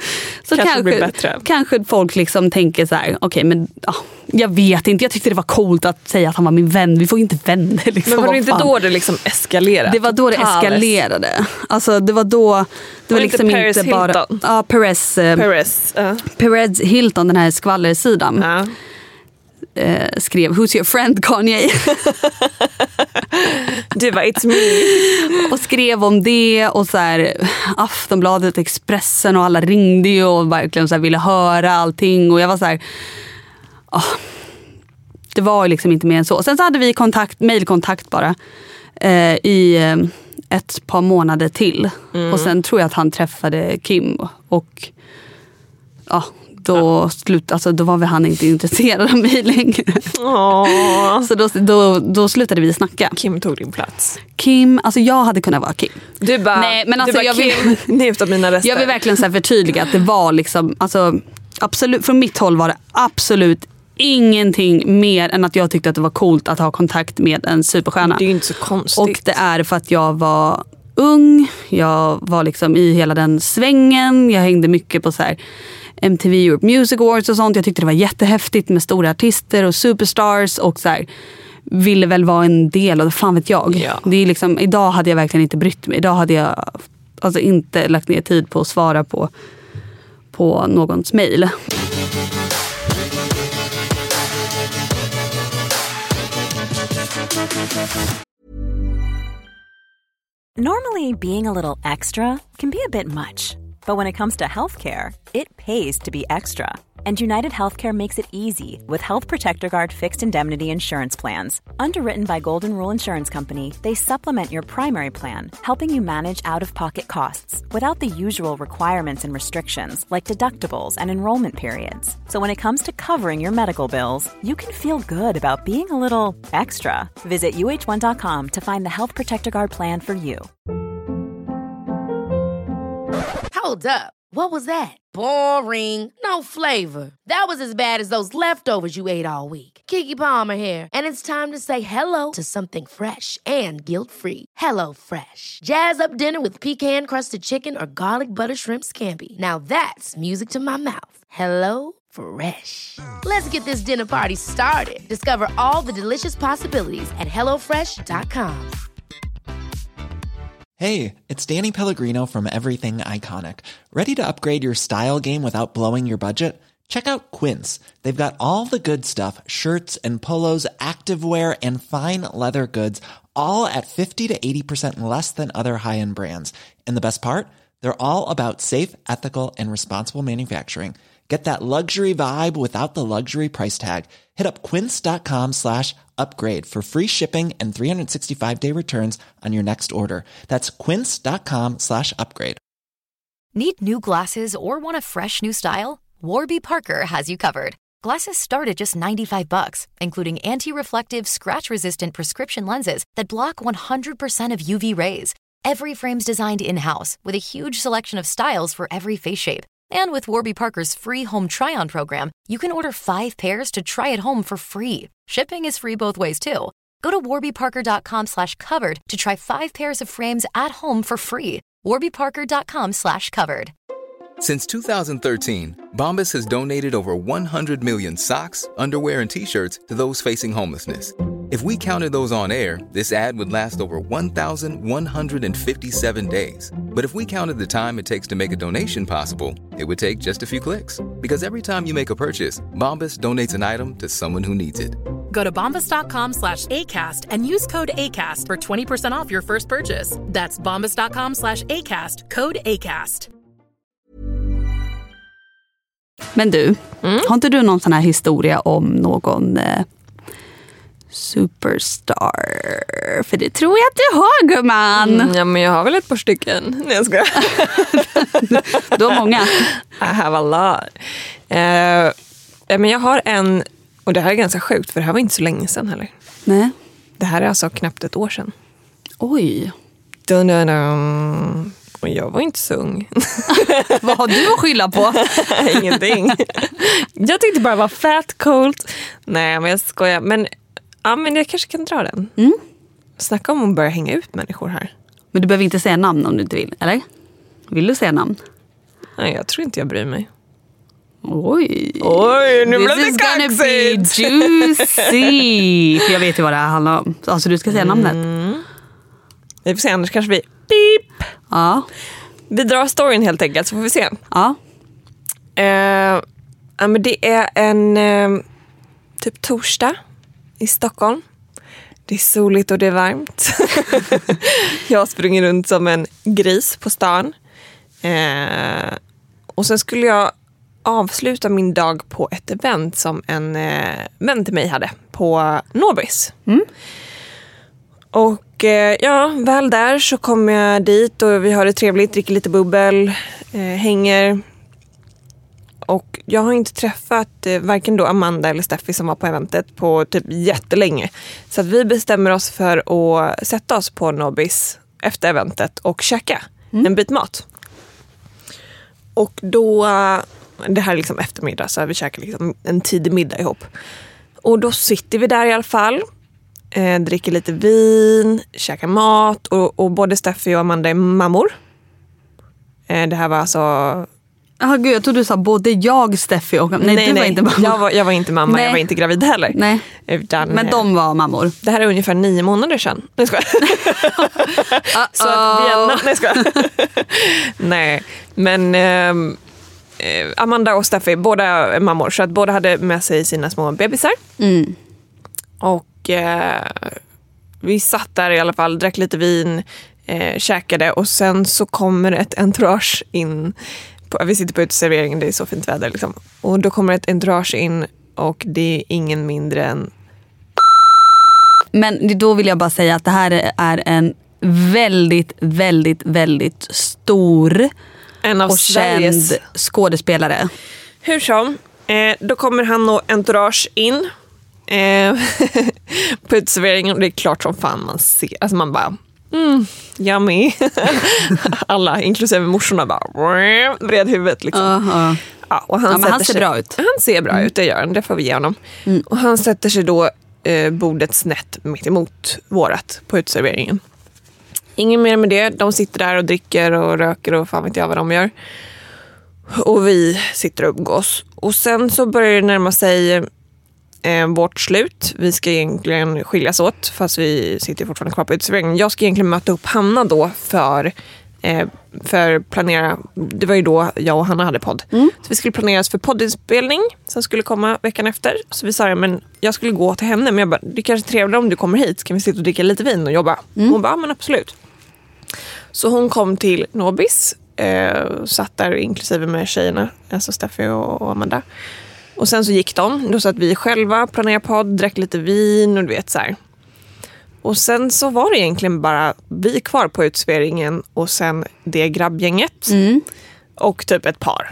kanske folk liksom tänker så här, okej, men jag vet inte. Jag tyckte det var coolt att säga att han var min vän. Vi får ju inte vänner liksom. Men var det inte då det liksom eskalerade? Det var då det eskalerade. Alltså det var då det var liksom Paris inte bara Hilton. Ja, Perez Hilton, den här skvallersidan. Skrev Who's your friend Kanye? Det var it's me. Och skrev om det, och så här Aftonbladet, Expressen och alla ringde ju och verkligen så här ville höra allting, och jag var så här det var liksom inte mer än så. Sen så hade vi mailkontakt bara i ett par månader till. Och sen tror jag att han träffade Kim, och då var väl han inte intresserad av mig längre. Så då slutade vi snacka. Kim tog din plats. Kim, alltså jag hade kunnat vara Kim. Du bara, nej, men alltså jag vill njut av mina röster. Jag vill verkligen så här förtydliga att det var liksom, alltså absolut, från mitt håll var det absolut ingenting mer än att jag tyckte att det var coolt att ha kontakt med en superstjärna. Det är ju inte så konstigt. Och det är för att jag var ung, jag var liksom i hela den svängen, jag hängde mycket på så här MTV Europe Music Awards och sånt. Jag tyckte det var jättehäftigt med stora artister och superstars, och så här ville väl vara en del av det, fan vet jag. Ja. Det är liksom, idag hade jag verkligen inte brytt mig. Idag hade jag alltså inte lagt ner tid på att svara på någons mejl. Normally, being a little extra can be a bit much, But when it comes to healthcare, it pays to be extra. And United Healthcare makes it easy with Health Protector Guard fixed indemnity insurance plans. Underwritten by Golden Rule Insurance Company, they supplement your primary plan, helping you manage out-of-pocket costs without the usual requirements and restrictions like deductibles and enrollment periods. So when it comes to covering your medical bills, you can feel good about being a little extra. Visit uh1.com to find the Health Protector Guard plan for you. Hold up. What was that? Boring. No flavor. That was as bad as those leftovers you ate all week. Keke Palmer here, and it's time to say hello to something fresh and guilt-free. Hello Fresh. Jazz up dinner with pecan-crusted chicken or garlic butter shrimp scampi. Now that's music to my mouth. Hello Fresh. Let's get this dinner party started. Discover all the delicious possibilities at hellofresh.com. Hey, it's Danny Pellegrino from Everything Iconic. Ready to upgrade your style game without blowing your budget? Check out Quince. They've got all the good stuff, shirts and polos, activewear, and fine leather goods, all at 50 to 80% less than other high-end brands. And the best part? They're all about safe, ethical, and responsible manufacturing. Get that luxury vibe without the luxury price tag. Hit up quince.com/upgrade for free shipping and 365-day returns on your next order. That's quince.com/upgrade. Need new glasses or want a fresh new style? Warby Parker has you covered. Glasses start at just $95, including anti-reflective, scratch-resistant prescription lenses that block 100% of UV rays. Every frame's designed in-house with a huge selection of styles for every face shape. And with Warby Parker's free home try-on program, you can order 5 pairs to try at home for free. Shipping is free both ways, too. Go to warbyparker.com/covered to try 5 pairs of frames at home for free. warbyparker.com/covered. Since 2013, Bombas has donated over 100 million socks, underwear, and T-shirts to those facing homelessness. If we counted those on air, this ad would last over 1,157 days. But if we counted the time it takes to make a donation possible, it would take just a few clicks. Because every time you make a purchase, Bombas donates an item to someone who needs it. Go to bombas.com/ACAST and use code ACAST for 20% off your first purchase. That's bombas.com/ACAST, code ACAST. Men du, har inte du någon sån här historia om någon superstar? För det tror jag att du har, gumman. Ja, men jag har väl ett par stycken. Nej, jag ska. Du har många. I have a lot. Men jag har en, och det här är ganska sjukt för det här var inte så länge sedan heller. Nej. Det här är alltså knappt ett år sedan. Oj. Dun. Och jag var inte så ung. Vad har du att skylla på? Ingenting. Jag tyckte bara det var fat coolt. Nej, men jag skojar. Men, ja, men jag kanske kan dra den. Snacka om att börja hänga ut människor här. Men du behöver inte säga namn om du inte vill, eller? Vill du säga namn? Nej, jag tror inte jag bryr mig. Oj, nu blev det kaxigt. This is gonna be juicy. För jag vet ju vad det här handlar om. Alltså du ska säga namnet. Vi får se, annars kanske vi beep. Ja. Vi drar storyn helt enkelt, så får vi se. Ja. Men det är en typ torsdag i Stockholm. Det är soligt och det är varmt. Jag springer runt som en gris på stan. Och sen skulle jag avsluta min dag på ett event som en vän till mig hade på Nobis. Och ja, väl där så kommer jag dit och vi har det trevligt, dricker lite bubbel, hänger. Och jag har inte träffat varken då Amanda eller Steffi som var på eventet på typ jättelänge. Så att vi bestämmer oss för att sätta oss på Nobis efter eventet och käka en bit mat. Och då, det här är liksom eftermiddag så vi käkar liksom en tidig middag ihop. Och då sitter vi där i alla fall. Dricker lite vin, käkar mat och både Steffi och Amanda är mammor. Det här var alltså... Gud, jag trodde du sa både jag, Steffi och... Nej, du var inte mamma. Jag var inte mamma, Nej. Jag var inte gravid heller. Nej. Utan, men de var mammor. Det här är ungefär 9 månader sedan. Nej, ska. Så att vi ändå... Nej, ska. Nej, men... Amanda och Steffi, båda är mammor. Så att båda hade med sig sina små bebisar. Och vi satt där i alla fall, drack lite vin, käkade och sen så kommer ett entourage in. Vi sitter på uteserveringen, det är så fint väder liksom. Och då kommer ett entourage in och det är ingen mindre än... Men då vill jag bara säga att det här är en väldigt, väldigt, väldigt stor och känd skådespelare. Hur som, då kommer han och entourage in på uteserveringen och det är klart som fan man ser. Alltså man bara, yummy. Alla, inklusive morsorna, bara vred huvudet liksom. Ja, och han ser bra ut. Han ser bra ut, det gör han. Det får vi ge honom. Och han sätter sig då bordet snett mitt emot vårat på uteserveringen. Ingen mer med det. De sitter där och dricker och röker och fan vet jag vad de gör. Och vi sitter och umgås. Och sen så börjar det närma sig vårt slut. Vi ska egentligen skiljas åt fast vi sitter fortfarande kvar på uteserveringen. Jag ska egentligen möta upp Hanna då för planera. Det var ju då jag och Hanna hade podd. Så vi skulle planeras för poddinspelning som skulle komma veckan efter. Så vi sa, men jag skulle gå till henne, men jag bara, det är kanske trevligt om du kommer hit, så kan vi sitta och dricka lite vin och jobba. Hon bara, men absolut. Så hon kom till Nobis, satt där inklusive med tjejerna, alltså Steffi och Amanda. Och sen så gick de, då satt vi själva, planerade podd, drack lite vin och du vet så här. Och sen så var det egentligen bara vi kvar på uteserveringen och sen det grabbgänget och typ ett par.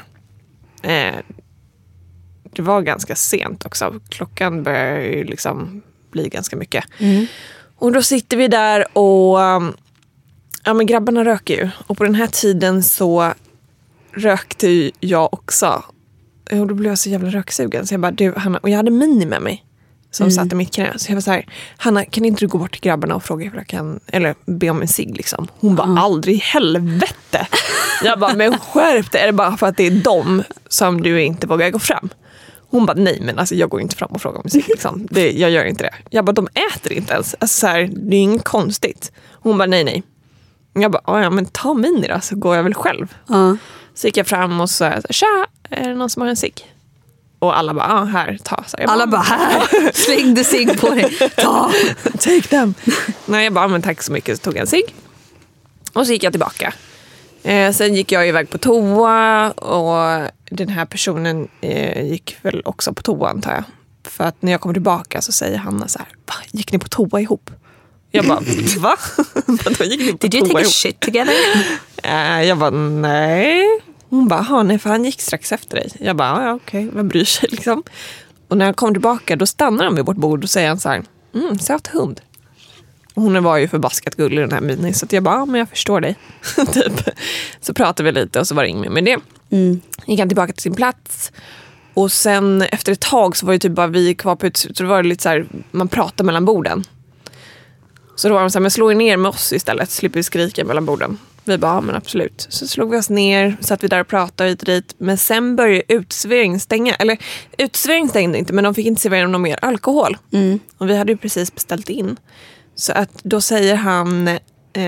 Det var ganska sent också. Klockan började ju liksom bli ganska mycket. Och då sitter vi där och ja, men grabbarna röker ju. Och på den här tiden så rökte ju jag också. Och då blev jag så jävla röksugen. Så jag bara, du Hanna, och jag hade Mini med mig. Som satt i mitt knä. Så jag var så här, Hanna, kan inte du gå bort till grabbarna och fråga hur jag kan, eller be om en cigg liksom. Hon bara, aldrig i helvete. Jag bara, men skärp det. Är det bara för att det är dem som du inte vågar gå fram? Hon bara, nej men alltså jag går inte fram och frågar om en cigg liksom. Jag gör inte det. Jag bara, de äter inte ens. Alltså så här, det är inget konstigt. Hon bara, nej. Jag bara, ja men ta Mini då, så går jag väl själv. Så gick jag fram och sa, tja, är det någon som har en cigg? Och alla bara, här, ta. Så jag alla bara, här, slängde cigg på dig. Ta, take them. Nej, jag bara, men tack så mycket. Så tog jag en cigg. Och så gick jag tillbaka. Sen gick jag iväg på toa. Och den här personen gick väl också på toa, antar jag. För att när jag kommer tillbaka så säger Hanna så här, gick ni på toa ihop? Jag bara, va? Då gick ni på Did toa you take ihop? a shit together? Jag bara, nej. Hon bara, nej, för han gick strax efter dig. Jag bara, ja okej, vem bryr sig liksom. Och när jag kom tillbaka, då stannar han vid vårt bord och säger han så här, söt hund. Och hon var ju förbaskat gullig den här Mini, så att jag bara, men jag förstår dig. Typ. Så pratade vi lite och så var det inget med det. Gick han tillbaka till sin plats. Och sen efter ett tag så var det typ bara vi kvar på så det var lite så här, man pratar mellan borden. Så då var de så här, men slå er ner med oss istället, slipper vi skrika mellan borden. Vi bara, men absolut. Så slog vi oss ner, satt vi där och pratade hit och dit. Men sen började uteserveringen stänga. Eller uteserveringen stängde inte, men de fick inte servera någon mer alkohol. Och vi hade ju precis beställt in. Så att då säger han,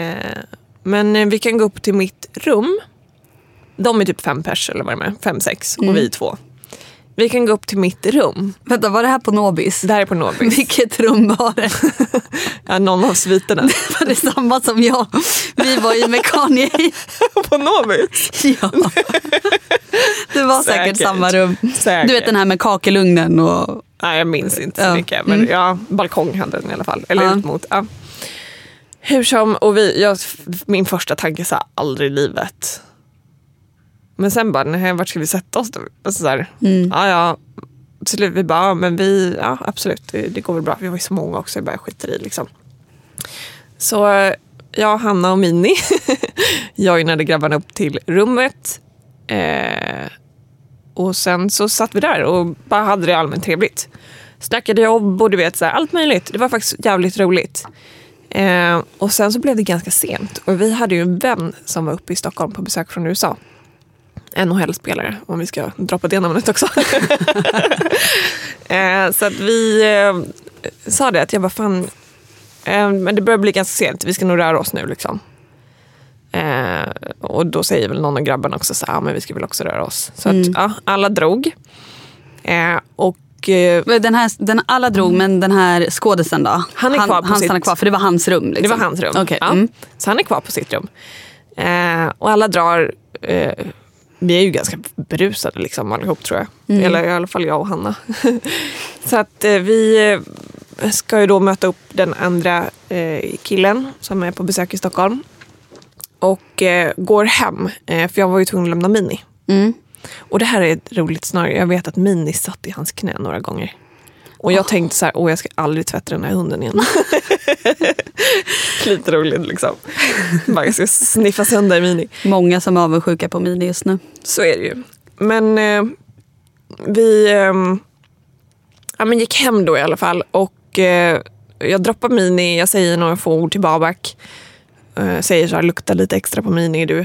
men vi kan gå upp till mitt rum. De är typ 5 pers eller vad det är, 5-6 och vi 2. Vi kan gå upp till mitt rum. Vänta, var det här på Nobis? Det här är på Nobis. Vilket rum var det? Ja, någon av sviterna. Det var det samma som jag. Vi var i Mekanie. På Nobis? Ja. Det var säkert samma rum. Säkert. Du vet den här med kakelugnen och... Nej, jag minns inte så mycket. Men balkong hade den i alla fall. Eller ut mot. Ja. Hur som, och min första tanke sa aldrig i livet. Men sen bara, vart ska vi sätta oss då? Alltså så här, ja. Till slut vi bara, men vi, ja absolut, det går väl bra. Vi var ju så många också, jag bara skiter i liksom. Så jag, Hanna och Mini joinade grabbarna upp till rummet. Och sen så satt vi där och bara hade det allmänt trevligt. Snackade jobb och du vet så här, allt möjligt. Det var faktiskt jävligt roligt. Och sen så blev det ganska sent. Och vi hade ju en vän som var uppe i Stockholm på besök från USA. NHL-spelare, om vi ska dra på det namnet också. Så att vi sa det att jag bara fan, men det börjar bli ganska sent, vi ska nog röra oss nu liksom. Och då säger väl någon av grabbarna också så men vi ska väl också röra oss. Så att alla drog. Och alla drog, men den här skådisen då? Han stannar kvar, för det var hans rum. Liksom. Det var hans rum. Okay. Ja. Så han är kvar på sitt rum. Och alla drar... vi är ju ganska berusade liksom, allihop, tror jag. Eller i alla fall jag och Hanna. Så att vi ska ju då möta upp den andra killen som är på besök i Stockholm. Och går hem. För jag var ju tvungen att lämna Mini. Och det här är ett roligt snarare. Jag vet att Mini satt i hans knä några gånger. Och jag tänkte så här, jag ska aldrig tvätta den här hunden igen. Lite roligt liksom. Bara jag ska sniffa sönder Mini. Många som är avundsjuka på Mini just nu. Så är det ju. Men vi gick hem då i alla fall. Och jag droppar Mini. Jag säger några få ord till Babak. Säger så här, lukta lite extra på Mini du.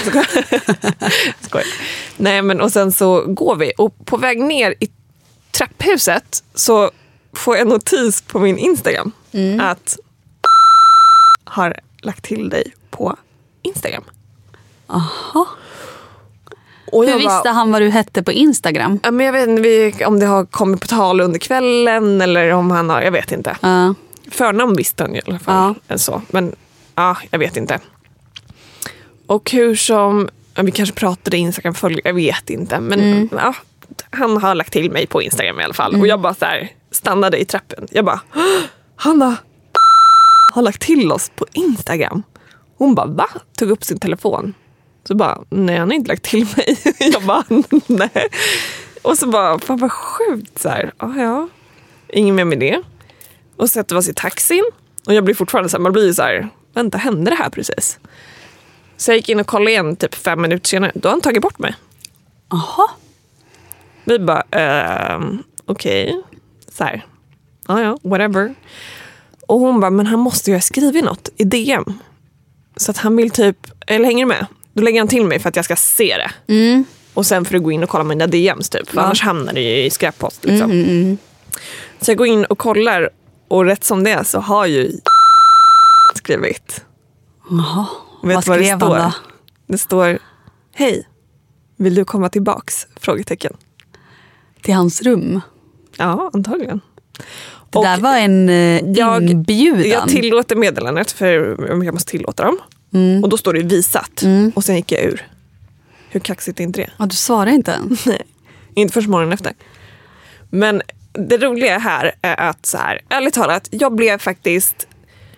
Skoj. Nej, men och sen så går vi. Och på väg ner i trapphuset så får jag notis på min Instagram att har lagt till dig på Instagram. Aha. Och hur visste han vad du hette på Instagram? Ja, men jag vet inte om det har kommit på tal under kvällen eller om han har, jag vet inte. Förnamn visste han i alla fall. Så. Men jag vet inte. Och hur som, vi kanske pratade Instagram jag vet inte. Men han har lagt till mig på Instagram i alla fall. Och jag bara så här stannade i trappen. Jag bara, Hanna har lagt till oss på Instagram. Hon bara, va? Tog upp sin telefon. Så bara, nej, han har inte lagt till mig. Jag bara, nej. Och så bara, fan vad sjukt så här. Ja, ingen mer med det. Och sätter oss i taxin. Och jag blir fortfarande så här, man blir så här, vänta, hände det här precis? Så jag gick in och kollade igen typ 5 minuter senare. Då har han tagit bort mig. Aha. Vi bara, okej. Så här, ja, whatever. Och hon bara, men han måste ju ha skrivit något i DM. Så att han vill typ, eller hänger med? Då lägger han till mig för att jag ska se det. Och sen för att gå in och kolla mina DMs typ. För annars hamnar det ju i skräppost liksom. Så jag går in och kollar. Och rätt som det är så har ju skrivit. Jaha, vad skrev han då? Det står, hej, vill du komma tillbaks? Frågetecken. Till hans rum? Ja, antagligen. Det där var en inbjudan. Jag tillåter meddelandet för jag måste tillåta dem. Och då står det visat. Och sen gick jag ur. Hur kaxigt är inte det? Ja, du svarar inte än. Nej, inte först morgonen efter. Men det roliga här är att så här, ärligt talat, jag blev faktiskt,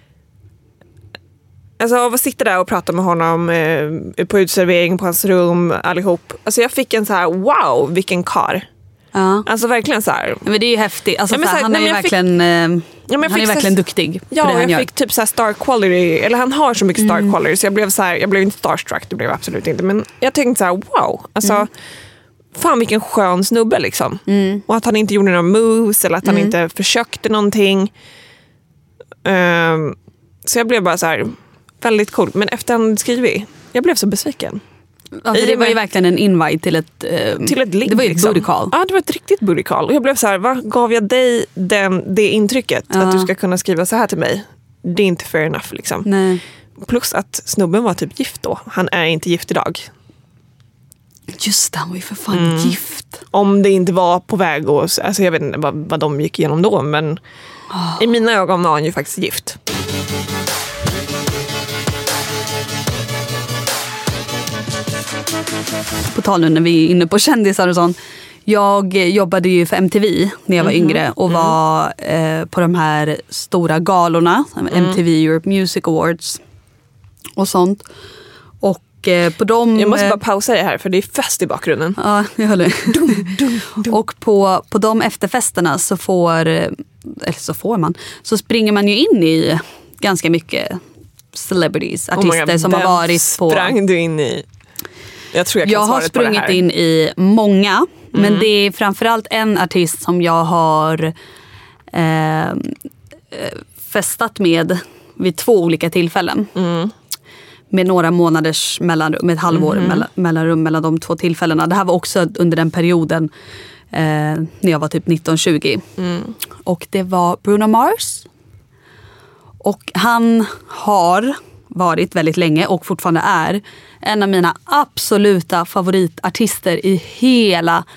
alltså av att sitta där och prata med honom på utservering på hans rum allihop. Alltså jag fick en så här, wow, vilken karl. Ja. Alltså verkligen så här. Men det är ju häftigt. Alltså, ja, han är ju verkligen, han är verkligen duktig. Ja, jag fick typ så här star quality, eller han har så mycket star quality så jag blev så här, jag blev inte starstruck, det blev jag absolut inte, men jag tänkte så här, wow, alltså fan vilken skön snubbe liksom. Och att han inte gjorde några moves eller att han inte försökte någonting. Så jag blev bara så här, väldigt cool. Men efter han skrivit, jag blev så besviken. Alltså, det var ju verkligen en invite till ett ligg. Det var ju ett liksom. booty call. Ja, det var ett riktigt booty call. Och jag blev så här, vad gav jag dig det intrycket att du ska kunna skriva så här till mig? Det är inte fair enough liksom. Nej. Plus att snubben var typ gift då. Han är inte gift idag. Just det, han var ju för fan gift. Om det inte var på väg och, alltså jag vet inte vad de gick igenom då, men i mina ögon var han ju faktiskt gift. På tal nu när vi är inne på kändisar och sånt. Jag jobbade ju för MTV när jag var yngre och var på de här stora galorna, MTV Europe Music Awards och sånt. Och på dem... Jag måste bara pausa det här för det är fest i bakgrunden. Ja, jag håller. Och på de efterfesterna så så springer man ju in i ganska mycket celebrities, artister som har varit på... Sprang du in i? Jag har sprungit in i många, men det är framförallt en artist som jag har festat med vid 2 olika tillfällen. Med några månaders mellanrum, med ett halvår mellanrum mellan de 2 tillfällena. Det här var också under den perioden när jag var typ 19-20. Och det var Bruno Mars. Och han har varit väldigt länge och fortfarande är en av mina absoluta favoritartister i hela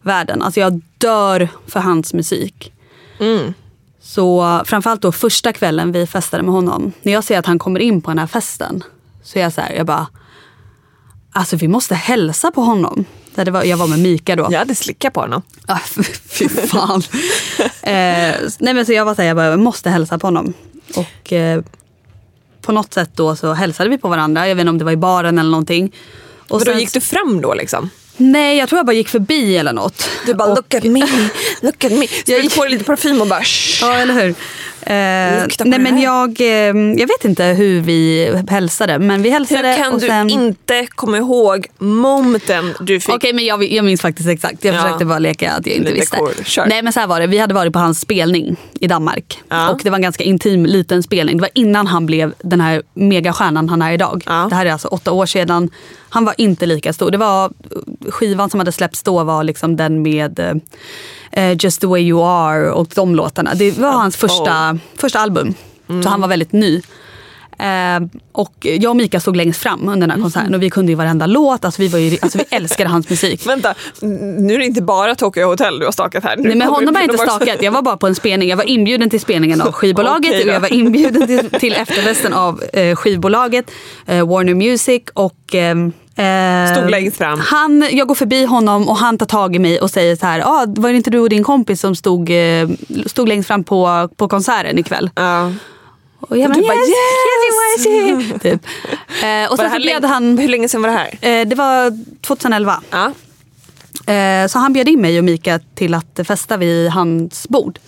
världen. Alltså jag dör för hans musik. Så framförallt då första kvällen vi festade med honom. När jag ser att han kommer in på den här festen, så är jag så här, jag bara, alltså vi måste hälsa på honom. Jag var med Mika då. Jag hade slickat på honom. Fy fan. Nej men så jag var så här, jag måste hälsa på honom. Och på något sätt då så hälsade vi på varandra. Jag vet inte om det var i baren eller någonting. Och då gick du fram då liksom? Nej, jag tror jag bara gick förbi eller något. Du bara, look at me. Jag gick på lite parfym och bara ja, eller hur? Nej men jag vet inte hur vi hälsade, men vi hälsade. Hur kan och sen... du inte komma ihåg momenten du fick? Okej, men jag minns faktiskt exakt. Jag försökte bara leka att jag inte lite visste. cool. Nej men så här var det, vi hade varit på hans spelning i Danmark. Och det var en ganska intim liten spelning. Det var innan han blev den här megastjärnan han är idag. Det här är alltså 8 år sedan. Han var inte lika stor. Det var skivan som hade släppts då var liksom den med Just the way you are och de låtarna. Det var hans första album. Så han var väldigt ny. Och jag och Mika stod längst fram under den här konserten och vi kunde ju varenda låt. Alltså vi älskade hans musik. Vänta, nu är det inte bara Tokyo Hotel du har stakat här. Nej, men honom har jag inte stakat. Jag var bara på en spelning. Jag var inbjuden till spelningen av skivbolaget och jag var inbjuden till efterfesten av skivbolaget Warner Music och stod längst fram. Jag går förbi honom och han tar tag i mig och säger så här, var det inte du och din kompis som stod längst fram på konserten ikväll? Och jag bara, yes. Typ. Och sen så bjöd han... Hur länge sedan var det här? Det var 2011. Så han bjöd in mig och Mika till att festa vid hans bord.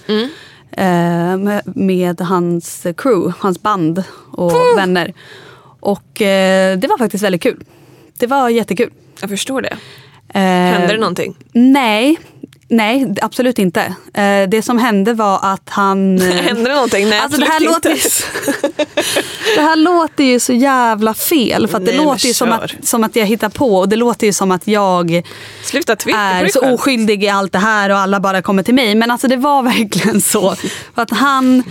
Med hans crew, hans band och vänner. Och det var faktiskt väldigt kul. Det var jättekul. Jag förstår det. Hände det någonting? Nej, absolut inte. Det som hände var att han... Hände det någonting? Nej, alltså, absolut det här låter ju så jävla fel. För att det låter ju som att jag hittar på. Och det låter ju som att jag är så oskyldig i allt det här. Och alla bara kommer till mig. Men alltså det var verkligen så. För att han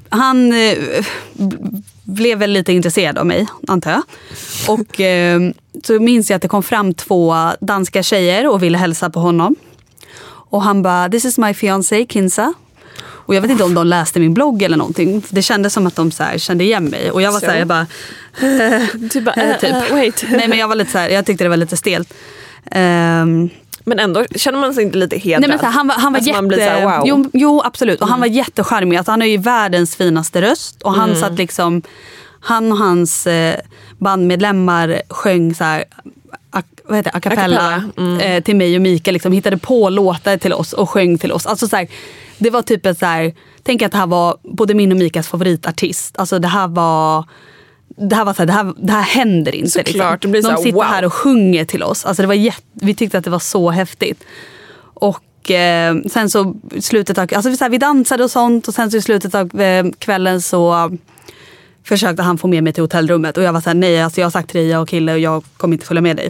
blev väl lite intresserad av mig, antar jag. Och så minns jag att det kom fram 2 danska tjejer och ville hälsa på honom. Och han bara, this is my fiancé Kinsa. Och jag vet inte om de läste min blogg eller någonting. Det kändes som att de så här kände igen mig. Och jag var så här, jag bara... wait. Nej, men jag var lite så här, jag tyckte det var lite stelt. Men ändå känner man sig inte lite hedrad. Nej, men så här, han var man blir så här, wow. Jo, absolut. Och han var jättecharmig. Alltså, han har ju världens finaste röst. Och han satt liksom... Han och hans bandmedlemmar sjöng så här... a cappella till mig och Mika, liksom hittade på låtar till oss och sjöng till oss. Alltså så här, det var typ ett så här, tänk att det här var både min och Mikas favoritartist. Alltså det här så här, det här händer inte. Så liksom. klart, det blir så de här, sitter wow. här och sjunger till oss. Alltså det var vi tyckte att det var så häftigt. Och sen så slutet av, alltså så här, vi dansade och sånt och sen så i slutet av kvällen så försökte han få med mig till hotellrummet och jag var så här, nej, alltså jag har sagt till dig, jag och kille och jag kommer inte följa med dig.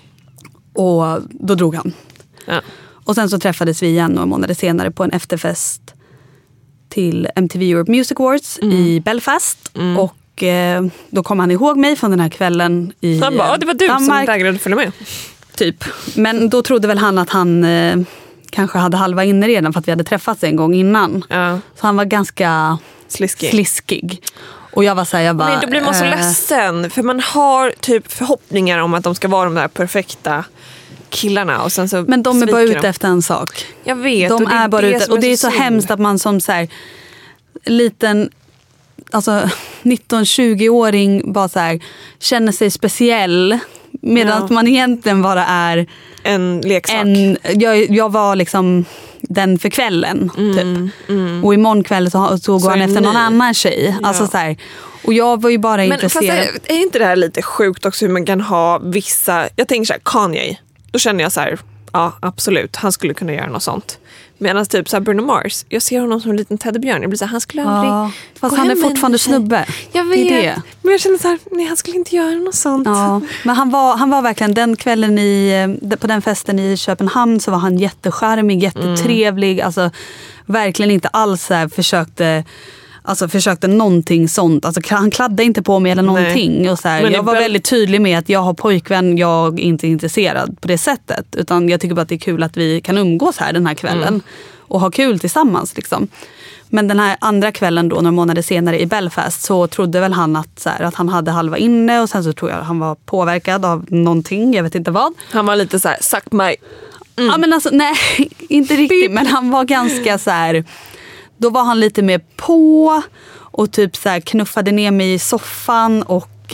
Och då drog han. Och sen så träffades vi igen några månader senare på en efterfest till MTV Europe Music Awards i Belfast. Och då kom han ihåg mig från den här kvällen i han bara, det var du Danmark. som vägrade följa med. Typ. Men då trodde väl han att han kanske hade halva inne redan för att vi hade träffats en gång innan. Så han var ganska sliskig. Och jag var så här, jag bara... Men då blir man så ledsen. För man har typ förhoppningar om att de ska vara de där perfekta killarna. Och sen så men de är bara ute efter en sak. Jag vet. De är bara ute. Och det är så hemskt att man som så här, liten... Alltså 19-20-åring bara så här, känner sig speciell. Medan man egentligen bara är... En leksak. Jag var liksom... den för kvällen typ. Och imorgon kväll så går han efter någon annan tjej. Alltså så här, och jag var ju bara intresserad. Fast är inte det här lite sjukt också hur man kan ha vissa, jag tänker så här, Kanye, då känner jag så här, ja absolut, han skulle kunna göra något sånt. Medan typ så här Bruno Mars, jag ser honom som en liten teddybjörn. Jag blir så här, han skulle aldrig fast han är fortfarande snubbe. Jag vet, det. Men jag känner så här, nej han skulle inte göra något sånt. Ja, men han var verkligen den kvällen på den festen i Köpenhamn så var han jättecharmig, jättetrevlig. Alltså verkligen inte alls så här, försökte alltså försökte någonting sånt. Alltså han kladdade inte på mig eller någonting. Och så här, jag var väldigt tydlig med att jag har pojkvän, jag är inte intresserad på det sättet. Utan jag tycker bara att det är kul att vi kan umgås här den här kvällen. Och ha kul tillsammans liksom. Men den här andra kvällen då, några månader senare i Belfast, så trodde väl han att han hade halva inne. Och sen så tror jag att han var påverkad av någonting, jag vet inte vad. Han var lite så här, sagt mig. Ja men alltså, nej, inte riktigt. Men han var ganska så här, då var han lite mer på. Och typ så här knuffade ner mig i soffan och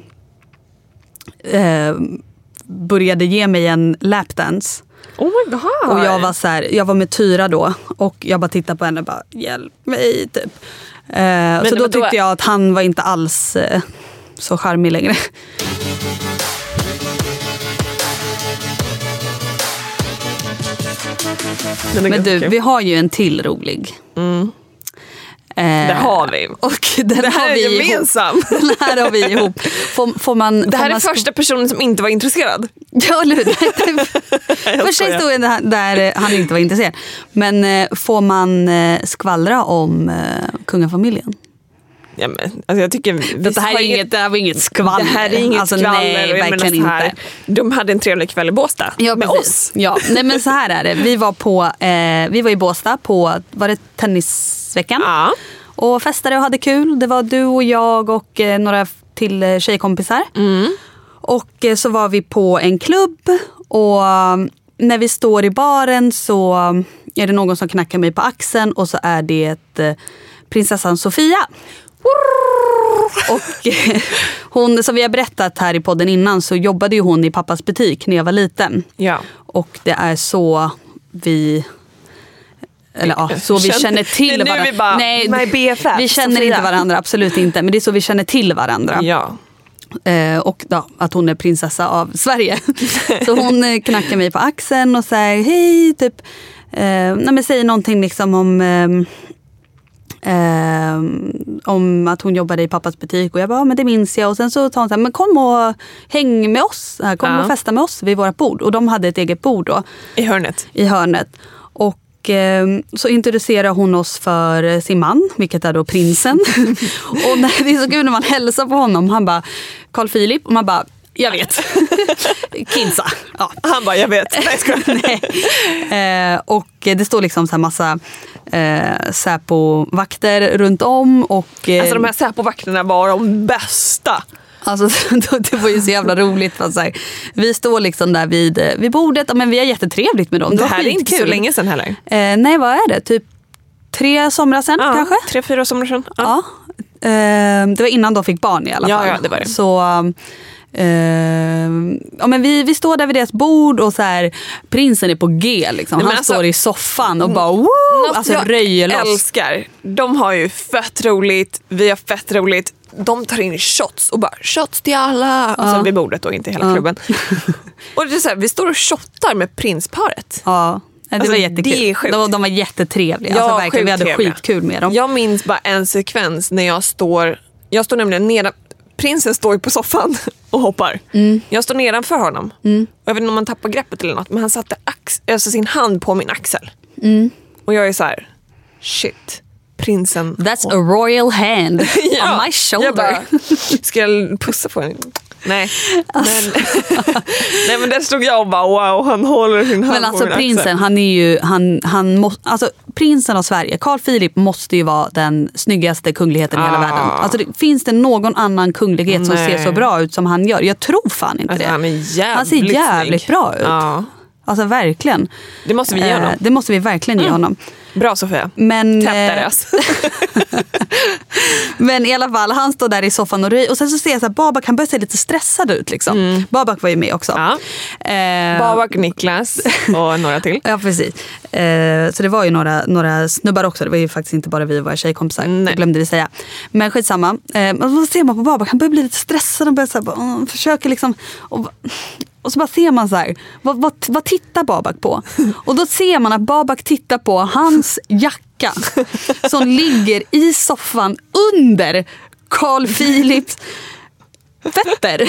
började ge mig en lapdance. Oh my god. Och jag var så här, jag var med Tyra då och jag bara tittade på henne och bara hjälp mig typ. Så då tyckte jag att han var inte alls så charmig längre. Men du, vi har ju en till rolig. Det har vi. Och det här är gemensam. Den här har vi ihop. Det här är första personen som inte var intresserad. Ja, första historien där han inte var intresserad. Men får man skvallra om kungafamiljen? Ja, men, alltså jag tycker det här var inget skvaller. Det här är inget skvaller. Nej, verkligen inte. De hade en trevlig kväll i Båstad med oss. Ja, nej men så här är det. Vi var i Båstad på, var det tennisveckan? Ja. Och festade och hade kul. Det var du och jag och några till tjejkompisar. Och så var vi på en klubb. Och när vi står i baren så är det någon som knackar mig på axeln. Och så är det prinsessan Sofia. Och hon, som vi har berättat här i podden innan, så jobbade ju hon i pappas butik när jag var liten. Ja. Och det är så vi... Eller ja, så vi känner till varandra. Vi bara, nej, BFF, vi känner Sofia. Inte varandra, absolut inte. Men det är så vi känner till varandra. Ja. Och då, att hon är prinsessa av Sverige. Så hon knackar mig på axeln och säger hej, typ. Men säger någonting liksom om att hon jobbade i pappas butik. Och jag bara, ja, men det minns jag. Och sen så sa hon så här, men kom och häng med oss. Kom och festa med oss vid våra bord. Och de hade ett eget bord då. I hörnet. Och så introducerar hon oss för sin man, vilket är då prinsen. Och det är så kul när man hälsar på honom. Han bara, Carl Philip. Och man bara, jag vet. Kinsa. Ja. Han bara, jag vet. Nej. Och det står liksom så här massa Säpo-vakter runt om. Och, alltså de här Säpo-vakterna var de bästa. Alltså, det var ju så jävla roligt. Så här, vi står liksom där vid bordet. Men vi har jättetrevligt med dem. Det här är inte så länge sedan heller. Nej, vad är det? Typ 3 somrar sedan kanske? 3-4 somrar sedan. Ja. Det var innan de fick barn i alla fall. Ja, det var det. Så... men vi står där vid deras bord och så här, prinsen är på G liksom. Han alltså, står i soffan och bara woo, alltså röjer loss. Älskar. De har ju fett roligt. Vi har fett roligt. De tar in shots och bara shots till alla. Alltså vid bordet och inte hela klubben. Och det är så här, vi står och shottar med prinsparet. Ja. Det var jättekul. Det är sjukt. De var jättetrevliga. Alltså, verkligen, vi hade skitkul med dem. Jag minns bara en sekvens när jag står nämligen nedan. Prinsen står ju på soffan och hoppar. Jag står nedanför honom. Och jag vet inte om man tappar greppet eller något. Men han satte sin hand på min axel. Och jag är så här, shit, prinsen. That's a royal hand on my shoulder. Jag bara, ska jag pussa på henne? Nej. Alltså. Nej, men där stod jag och bara, wow, han håller sin hand. Men alltså på min prinsen, axel. han är ju, han måste, alltså prinsen av Sverige, Carl Philip måste ju vara den snyggaste kungligheten i hela världen. Alltså finns det någon annan kunglighet som ser så bra ut som han gör? Jag tror fan inte det. Han ser jävligt bra ut. Alltså verkligen. Det måste vi ge honom. Det måste vi verkligen ge honom. Bra Sofia. Men, men i alla fall, han står där i soffan och röj. Och sen så ser jag så här, Babak, han börjar se lite stressad ut liksom. Babak var ju med också. Ja. Babak, Niklas och några till. Ja, precis. Så det var ju några snubbar också. Det var ju faktiskt inte bara vi och våra tjejkompisar. Det glömde vi säga. Men skitsamma. Men så ser man på Babak, han börjar bli lite stressad. Och börjar så här, försöker liksom... Och så bara ser man så här, vad tittar Babak på? Och då ser man att Babak tittar på hans jacka som ligger i soffan under Carl Philips fötter.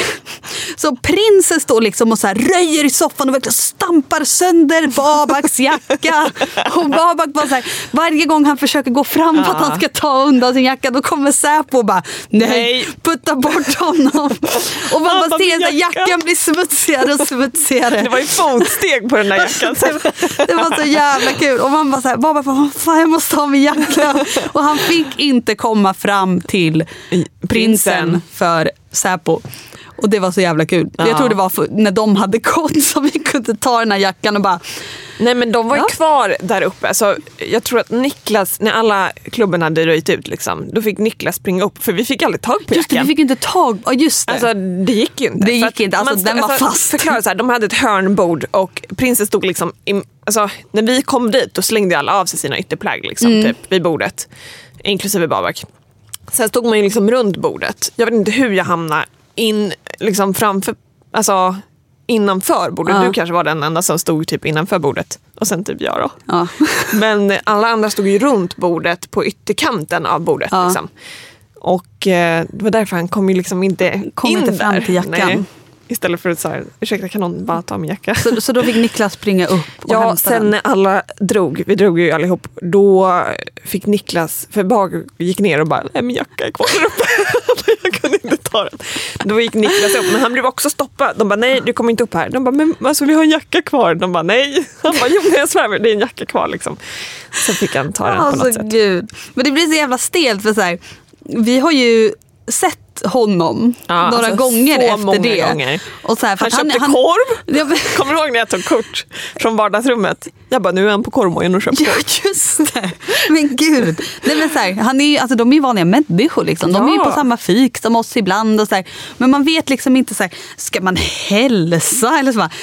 Så prinsen står liksom och så här röjer i soffan och verkligen stampar sönder Babaks jacka. Och Babak bara så här, varje gång han försöker gå fram för att han ska ta undan sin jacka, då kommer Säpo och bara nej, putta bort honom. Och man bara ser att jackan blir smutsigare och smutsigare. Det var ju fotsteg på den där jackan. Det var så jävla kul. Och man bara så här, Babak bara, fan jag måste ha min jacka. Och han fick inte komma fram till prinsen för Säpo. Och det var så jävla kul. Ja. Jag tror det var när de hade gått så vi kunde ta den här jackan och bara... Nej, men de var ju kvar där uppe. Så jag tror att Niklas, när alla klubbarna hade röjt ut liksom, då fick Niklas springa upp. För vi fick aldrig tag på jackan. Just det, vi fick inte tag. Ja, just det. Alltså, det gick ju inte. Det gick inte. Alltså, den var fast. Förklara så här, de hade ett hörnbord och prinsen stod liksom... Alltså, när vi kom dit, då slängde alla av sig sina ytterplagg liksom, typ, vid bordet. Inklusive Babak. Sen stod man ju liksom runt bordet. Jag vet inte hur jag hamnade in liksom framför, alltså innanför bordet. Du kanske var den enda som stod typ innanför bordet. Och sen typ jag då. Ja. Men alla andra stod ju runt bordet på ytterkanten av bordet. Ja. Liksom. Och det var därför han kom ju liksom inte inte fram till jackan. Nej. Istället för att så här, ursäkta, kan någon bara ta min jacka? Så då fick Niklas springa upp och hämta sen när alla vi drog ju allihop, då fick Niklas, för Bag gick ner och bara, nej min jacka är kvar där uppe. Jag kunde inte ta den. Då gick Niklas upp, men han blev också stoppad. De bara, nej du kommer inte upp här. De bara, men alltså, vi har en jacka kvar. De bara, nej. Han bara, jo jag svär, det är en jacka kvar liksom. Så fick han ta den på något sätt. Gud. Men det blir så jävla stelt för så här, vi har ju sett honom några gånger efter det. Gånger. Och så här, för han köpte korv. Kommer du ihåg när jag tog kort från vardagsrummet? Jag bara, nu är han på korvmojen och köper korv. Ja, just det. Men gud. Nej, men så här, alltså, de är ju vanliga människor. Liksom. De är ju på samma fik som oss ibland. Och så här. Men man vet liksom inte, så här, ska man hälsa? Eller så bara,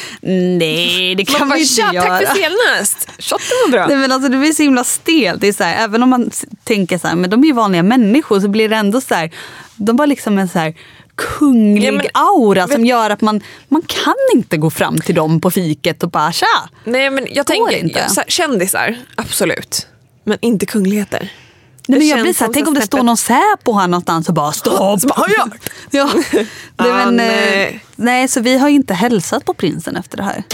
nej, det kan man inte göra. Tack för senast. Shotten var bra. Nej, men alltså, det blir så himla stelt. Det är så här, även om man tänker så här, men de är ju vanliga människor, så blir det ändå så här, de var liksom en så här kunglig aura som gör att man kan inte gå fram till dem på fiket och bara tja. Nej, men jag tänker inte. Kändisar, absolut. Men inte kungligheter. Nej, men jag blir så här, tänk om det står någon Säpo här någonstans och bara stopp. Ja. Nej, så vi har inte hälsat på prinsen efter det här.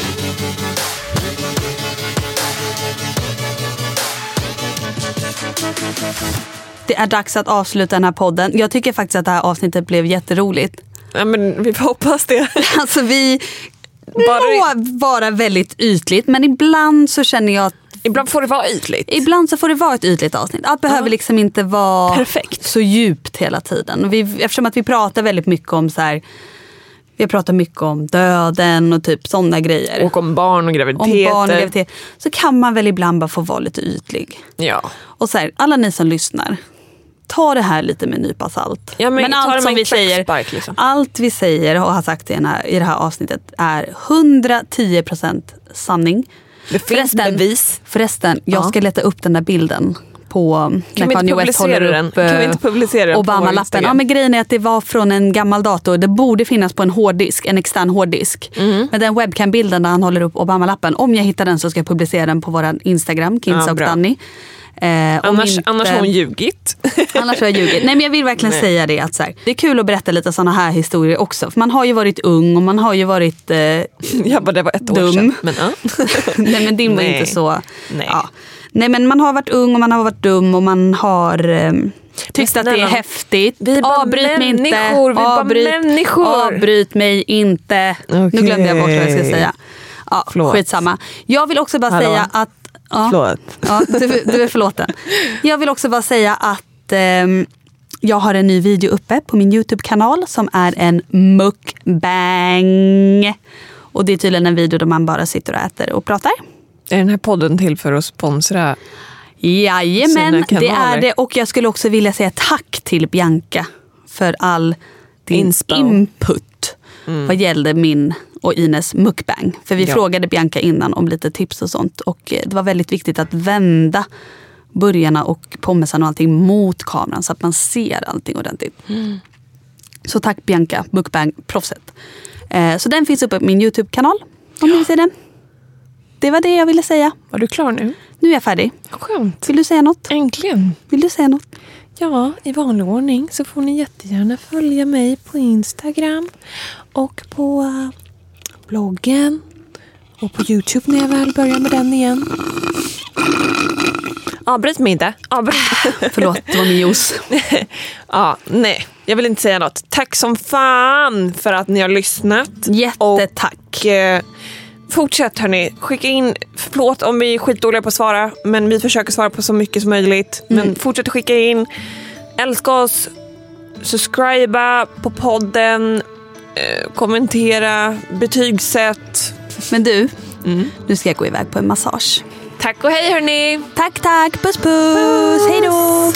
Det är dags att avsluta den här podden. Jag tycker faktiskt att det här avsnittet blev jätteroligt. Ja, men vi får hoppas det. Alltså vi må vara väldigt ytligt, men ibland så känner jag att ibland får det vara ytligt. Ibland så får det vara ett ytligt avsnitt. Allt behöver liksom inte vara perfekt, så djupt hela tiden. Eftersom att vi pratar väldigt mycket om så här, vi pratar mycket om döden och typ sådana grejer. Och om barn och graviditeter. Så kan man väl ibland bara få vara lite ytlig. Ja. Och så här, alla ni som lyssnar, ta det här lite med en nypa salt. Ja, men allt som vi säger, liksom. allt vi säger och har sagt i det här avsnittet är 110% sanning. Det finns bevis. Förresten, jag ska leta upp den där bilden på när Kanye West håller upp kan vi inte publicera den Obama-lappen. Ja, men grejen är att det var från en gammal dator. Det borde finnas på en hårddisk, en extern hårddisk. Men den webcam-bilden där han håller upp Obama-lappen, om jag hittar den så ska jag publicera den på vår Instagram, Kinsa och Danny. Annars har hon ljugit. Annars har jag ljugit. Nej, men jag vill verkligen säga det att så här, det är kul att berätta lite såna här historier också. För man har ju varit ung och man har ju varit jag bara, det var ett år sedan. Men, nej, men din var inte så. Nej. Ja. Nej, men man har varit ung och man har varit dum och man har tyckt att det är häftigt. Avbryt mig inte. Avbryt mig inte. Okay. Nu glömde jag bort vad jag ska säga. Ja, skitsamma. Jag vill också bara säga att förlåt. Ja, du är förlåten. Jag vill också bara säga att jag har en ny video uppe på min YouTube-kanal som är en mukbang. Och det är tydligen en video där man bara sitter och äter och pratar. Är den här podden till för att sponsra? Jajamän, det är det. Och jag skulle också vilja säga tack till Bianca för all din input vad gällde min och Ines mukbang. För vi frågade Bianca innan om lite tips och sånt. Och det var väldigt viktigt att vända burgarna och pommesen och allting mot kameran så att man ser allting ordentligt. Så tack Bianca, mukbang-proffset. Så den finns uppe på min YouTube-kanal om ni vill se den. Det var det jag ville säga. Var du klar nu? Nu är jag färdig. Skönt. Vill du säga något? Äntligen. Vill du säga något? Ja, i vanlig ordning så får ni jättegärna följa mig på Instagram och på bloggen och på YouTube när jag väl börjar med den igen. Avbryt mig inte. Förlåt, det var min juice. Ja, nej. Jag vill inte säga något. Tack som fan för att ni har lyssnat. Jättetack. Och fortsätt hörni. Skicka in, förlåt om vi är skitdåliga på att svara, men vi försöker svara på så mycket som möjligt. Men fortsätt skicka in. Älska oss. Subscriba på podden. Kommentera. Betygsätt. Men du, nu ska jag gå iväg på en massage. Tack och hej hörni. Tack. Puss puss. Hej då.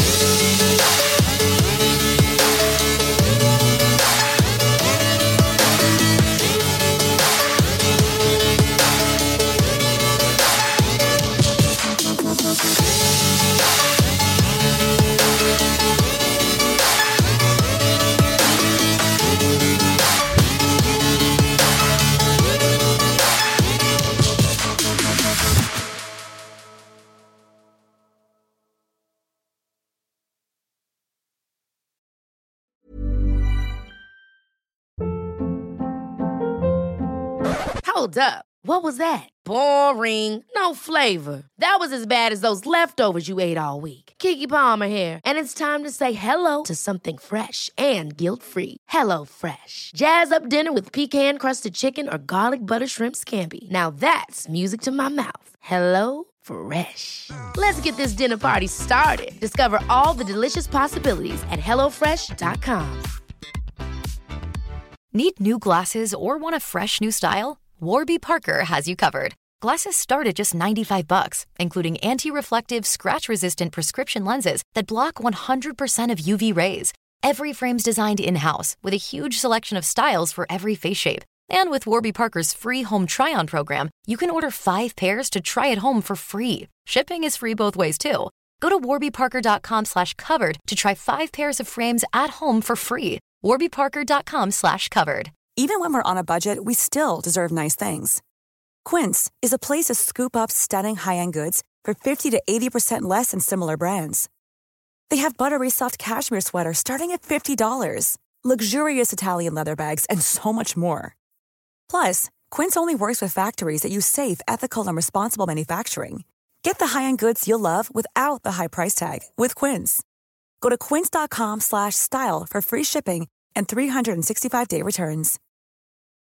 Hold up. What was that? Boring. No flavor. That was as bad as those leftovers you ate all week. Keke Palmer here, and it's time to say hello to something fresh and guilt-free. Hello Fresh. Jazz up dinner with pecan-crusted chicken or garlic butter shrimp scampi. Now that's music to my mouth. Hello Fresh. Let's get this dinner party started. Discover all the delicious possibilities at hellofresh.com. Need new glasses or want a fresh new style? Warby Parker has you covered. Glasses start at just $95, including anti-reflective, scratch-resistant prescription lenses that block 100% of UV rays. Every frame's designed in-house with a huge selection of styles for every face shape. And with Warby Parker's free home try-on program, you can order 5 pairs to try at home for free. Shipping is free both ways, too. Go to warbyparker.com/covered to try 5 pairs of frames at home for free. warbyparker.com/covered. Even when we're on a budget, we still deserve nice things. Quince is a place to scoop up stunning high-end goods for 50 to 80% less than similar brands. They have buttery soft cashmere sweaters starting at $50, luxurious Italian leather bags, and so much more. Plus, Quince only works with factories that use safe, ethical, and responsible manufacturing. Get the high-end goods you'll love without the high price tag with Quince. Go to quince.com/style for free shipping and 365-day returns.